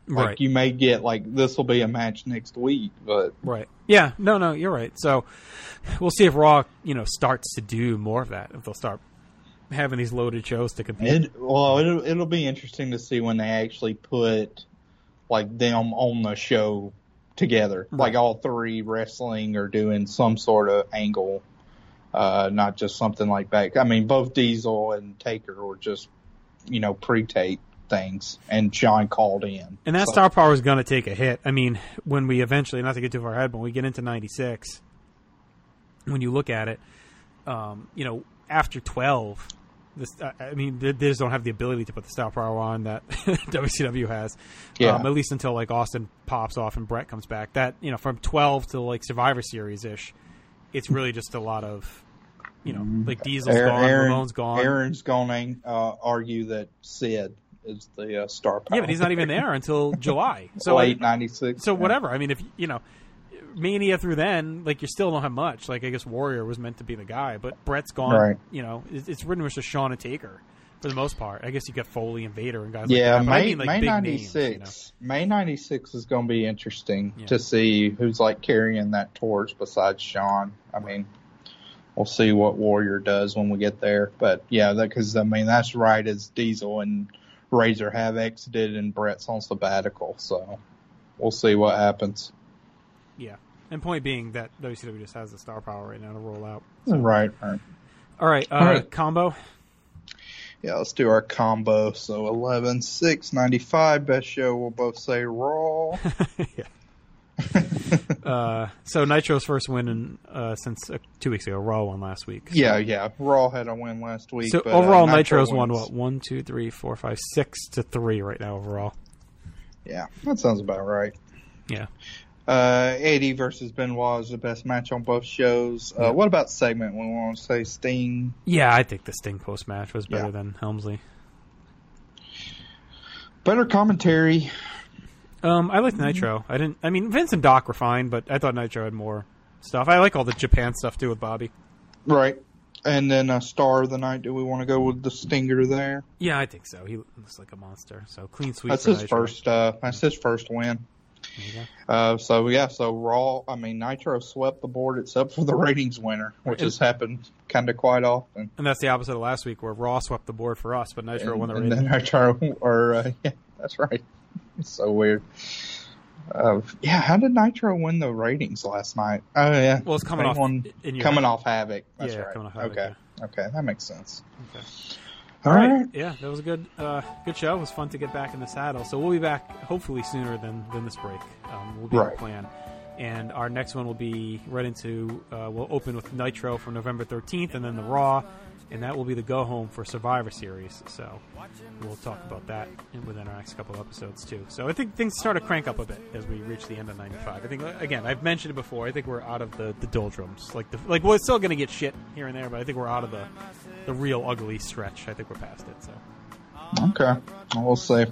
Like right. you may get like this will be a match next week, but right. Yeah, no, no, you're right. So we'll see if Raw, you know, starts to do more of that. If they'll start having these loaded shows to compete. It, well, it'll, it'll be interesting to see when they actually put like them on the show together, Right. like all three wrestling or doing some sort of angle, uh, not just something like back. I mean, both Diesel and Taker were just, you know, pre-tape things, and John called in. And that so. star power is going to take a hit. I mean, when we eventually, not to get too far ahead, but when we get into ninety-six, when you look at it, um, you know, after twelve, this, uh, I mean, they, they just don't have the ability to put the star power on that W C W has. Yeah. Um, at least until like Austin pops off and Brett comes back. That, you know, from twelve to like Survivor Series ish, it's really just a lot of, you know, like Diesel's Aaron, gone, Aaron, Ramon's gone. Aaron's going to uh, argue that Sid is the uh, star power. Yeah, but he's not even there until July. So late ninety-six. So yeah. whatever. I mean, if you know, Mania through then, like you still don't have much. Like I guess Warrior was meant to be the guy, but Brett's gone. Right. You know, it's, it's pretty much just Shawn and Taker for the most part. I guess you got Foley and Vader and guys Yeah, like that. But May, I mean, like, May big ninety-six. Names, you know? May ninety-six is going to be interesting Yeah. to see who's like carrying that torch besides Shawn. I mean, we'll see what Warrior does when we get there. But yeah, because I mean that's right as Diesel and Razor have exited and Brett's on sabbatical. So we'll see what happens. Yeah. And point being that W C W just has the star power right now to roll out. Right. Right. All right. Uh, All right. Combo. Yeah, let's do our combo. So eleven six ninety-five, best show. We'll both say Raw. yeah. uh, so Nitro's first win in, uh, since uh, two weeks ago. Raw won last week. So. Yeah, yeah. Raw had a win last week. So but, overall, uh, Nitro Nitro's won wins. what? One, two, three, four, five, six to three right now overall. Yeah, that sounds about right. Yeah. Uh, Eddie versus Benoit is the best match on both shows. Uh, Yeah. What about segment? We want to say Sting. Yeah, I think the Sting post match was better Yeah. than Helmsley. Better commentary. Um, I liked Nitro. I didn't. I mean, Vince and Doc were fine, but I thought Nitro had more stuff. I like all the Japan stuff too with Bobby. Right. And then uh, Star of the Night. Do we want to go with the Stinger there? Yeah, I think so. He looks like a monster. So clean sweep. That's for his Nitro. first. Uh, that's his first win. There you go. Uh, so yeah, so Raw. I mean, Nitro swept the board except for the ratings winner, which And- has happened kind of quite often. And that's the opposite of last week, where Raw swept the board for us, but Nitro and, won the and rating. then Nitro, or uh, yeah, that's right. It's so weird. Uh, yeah, how did Nitro win the ratings last night? Oh yeah, Well, it's coming They off won- in your coming off Havoc. That's Yeah, right. coming off Havoc, okay, okay, that makes sense. Okay. All All right. right. Yeah, that was a good, uh, good show. It was fun to get back in the saddle. So we'll be back hopefully sooner than, than this break. Um, will be Right. the plan. And our next one will be right into. Uh, we'll open with Nitro from November thirteenth, and then the Raw, and that will be the go home for Survivor Series. So we'll talk about that in, within our next couple of episodes too. So I think things start to crank up a bit as we reach the end of ninety-five. I think again, I've mentioned it before. I think we're out of the, the doldrums. Like the like we're still going to get shit here and there, but I think we're out of the the real ugly stretch. I think we're past it. So Okay, well, we'll see.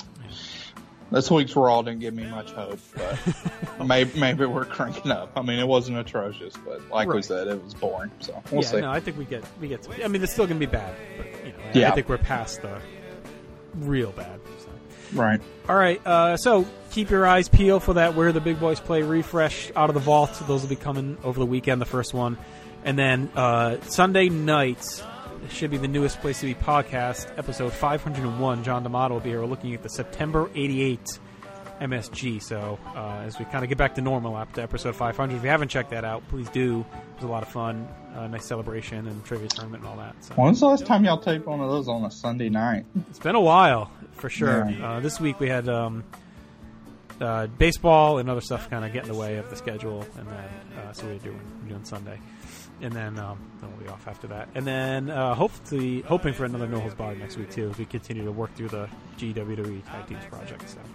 This week's Raw didn't give me much hope, but maybe, maybe we're cranking up. I mean, it wasn't atrocious, but like we Right. said, it was boring. So we'll yeah, see. no, I think we get we get. To, I mean, it's still going to be bad, but you know, I, Yeah. I think we're past the real bad. So. Right. All right, uh, so keep your eyes peeled for that Where the Big Boys Play refresh out of the vault. Those will be coming over the weekend, the first one. And then uh, Sunday night should be the newest Place to Be podcast, episode five hundred one. John D'Amato will be here. We're looking at the September eighty-eight M S G. So uh, as we kind of get back to normal after episode five hundred, if you haven't checked that out, please do. It was a lot of fun, uh, nice celebration and trivia tournament and all that. So. When's the last time y'all taped one of those on a Sunday night? It's been a while, for sure. Yeah. Uh, this week we had um, uh, baseball and other stuff kind of get in the way of the schedule, and then uh, so we're doing we're doing Sunday, and then um, then we'll be off after that, and then uh, hopefully hoping for another No Holds Barred next week too, as we continue to work through the G W W E Tag Teams project. So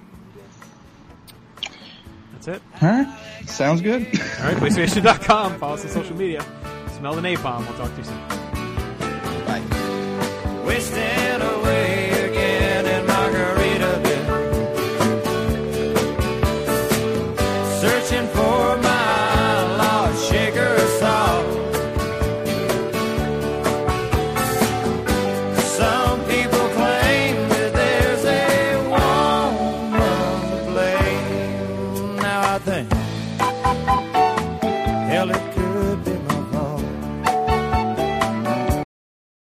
that's it. All right. Sounds good. All right, PlayStation dot com. Follow us on social media. Smell the napalm. We'll talk to you soon.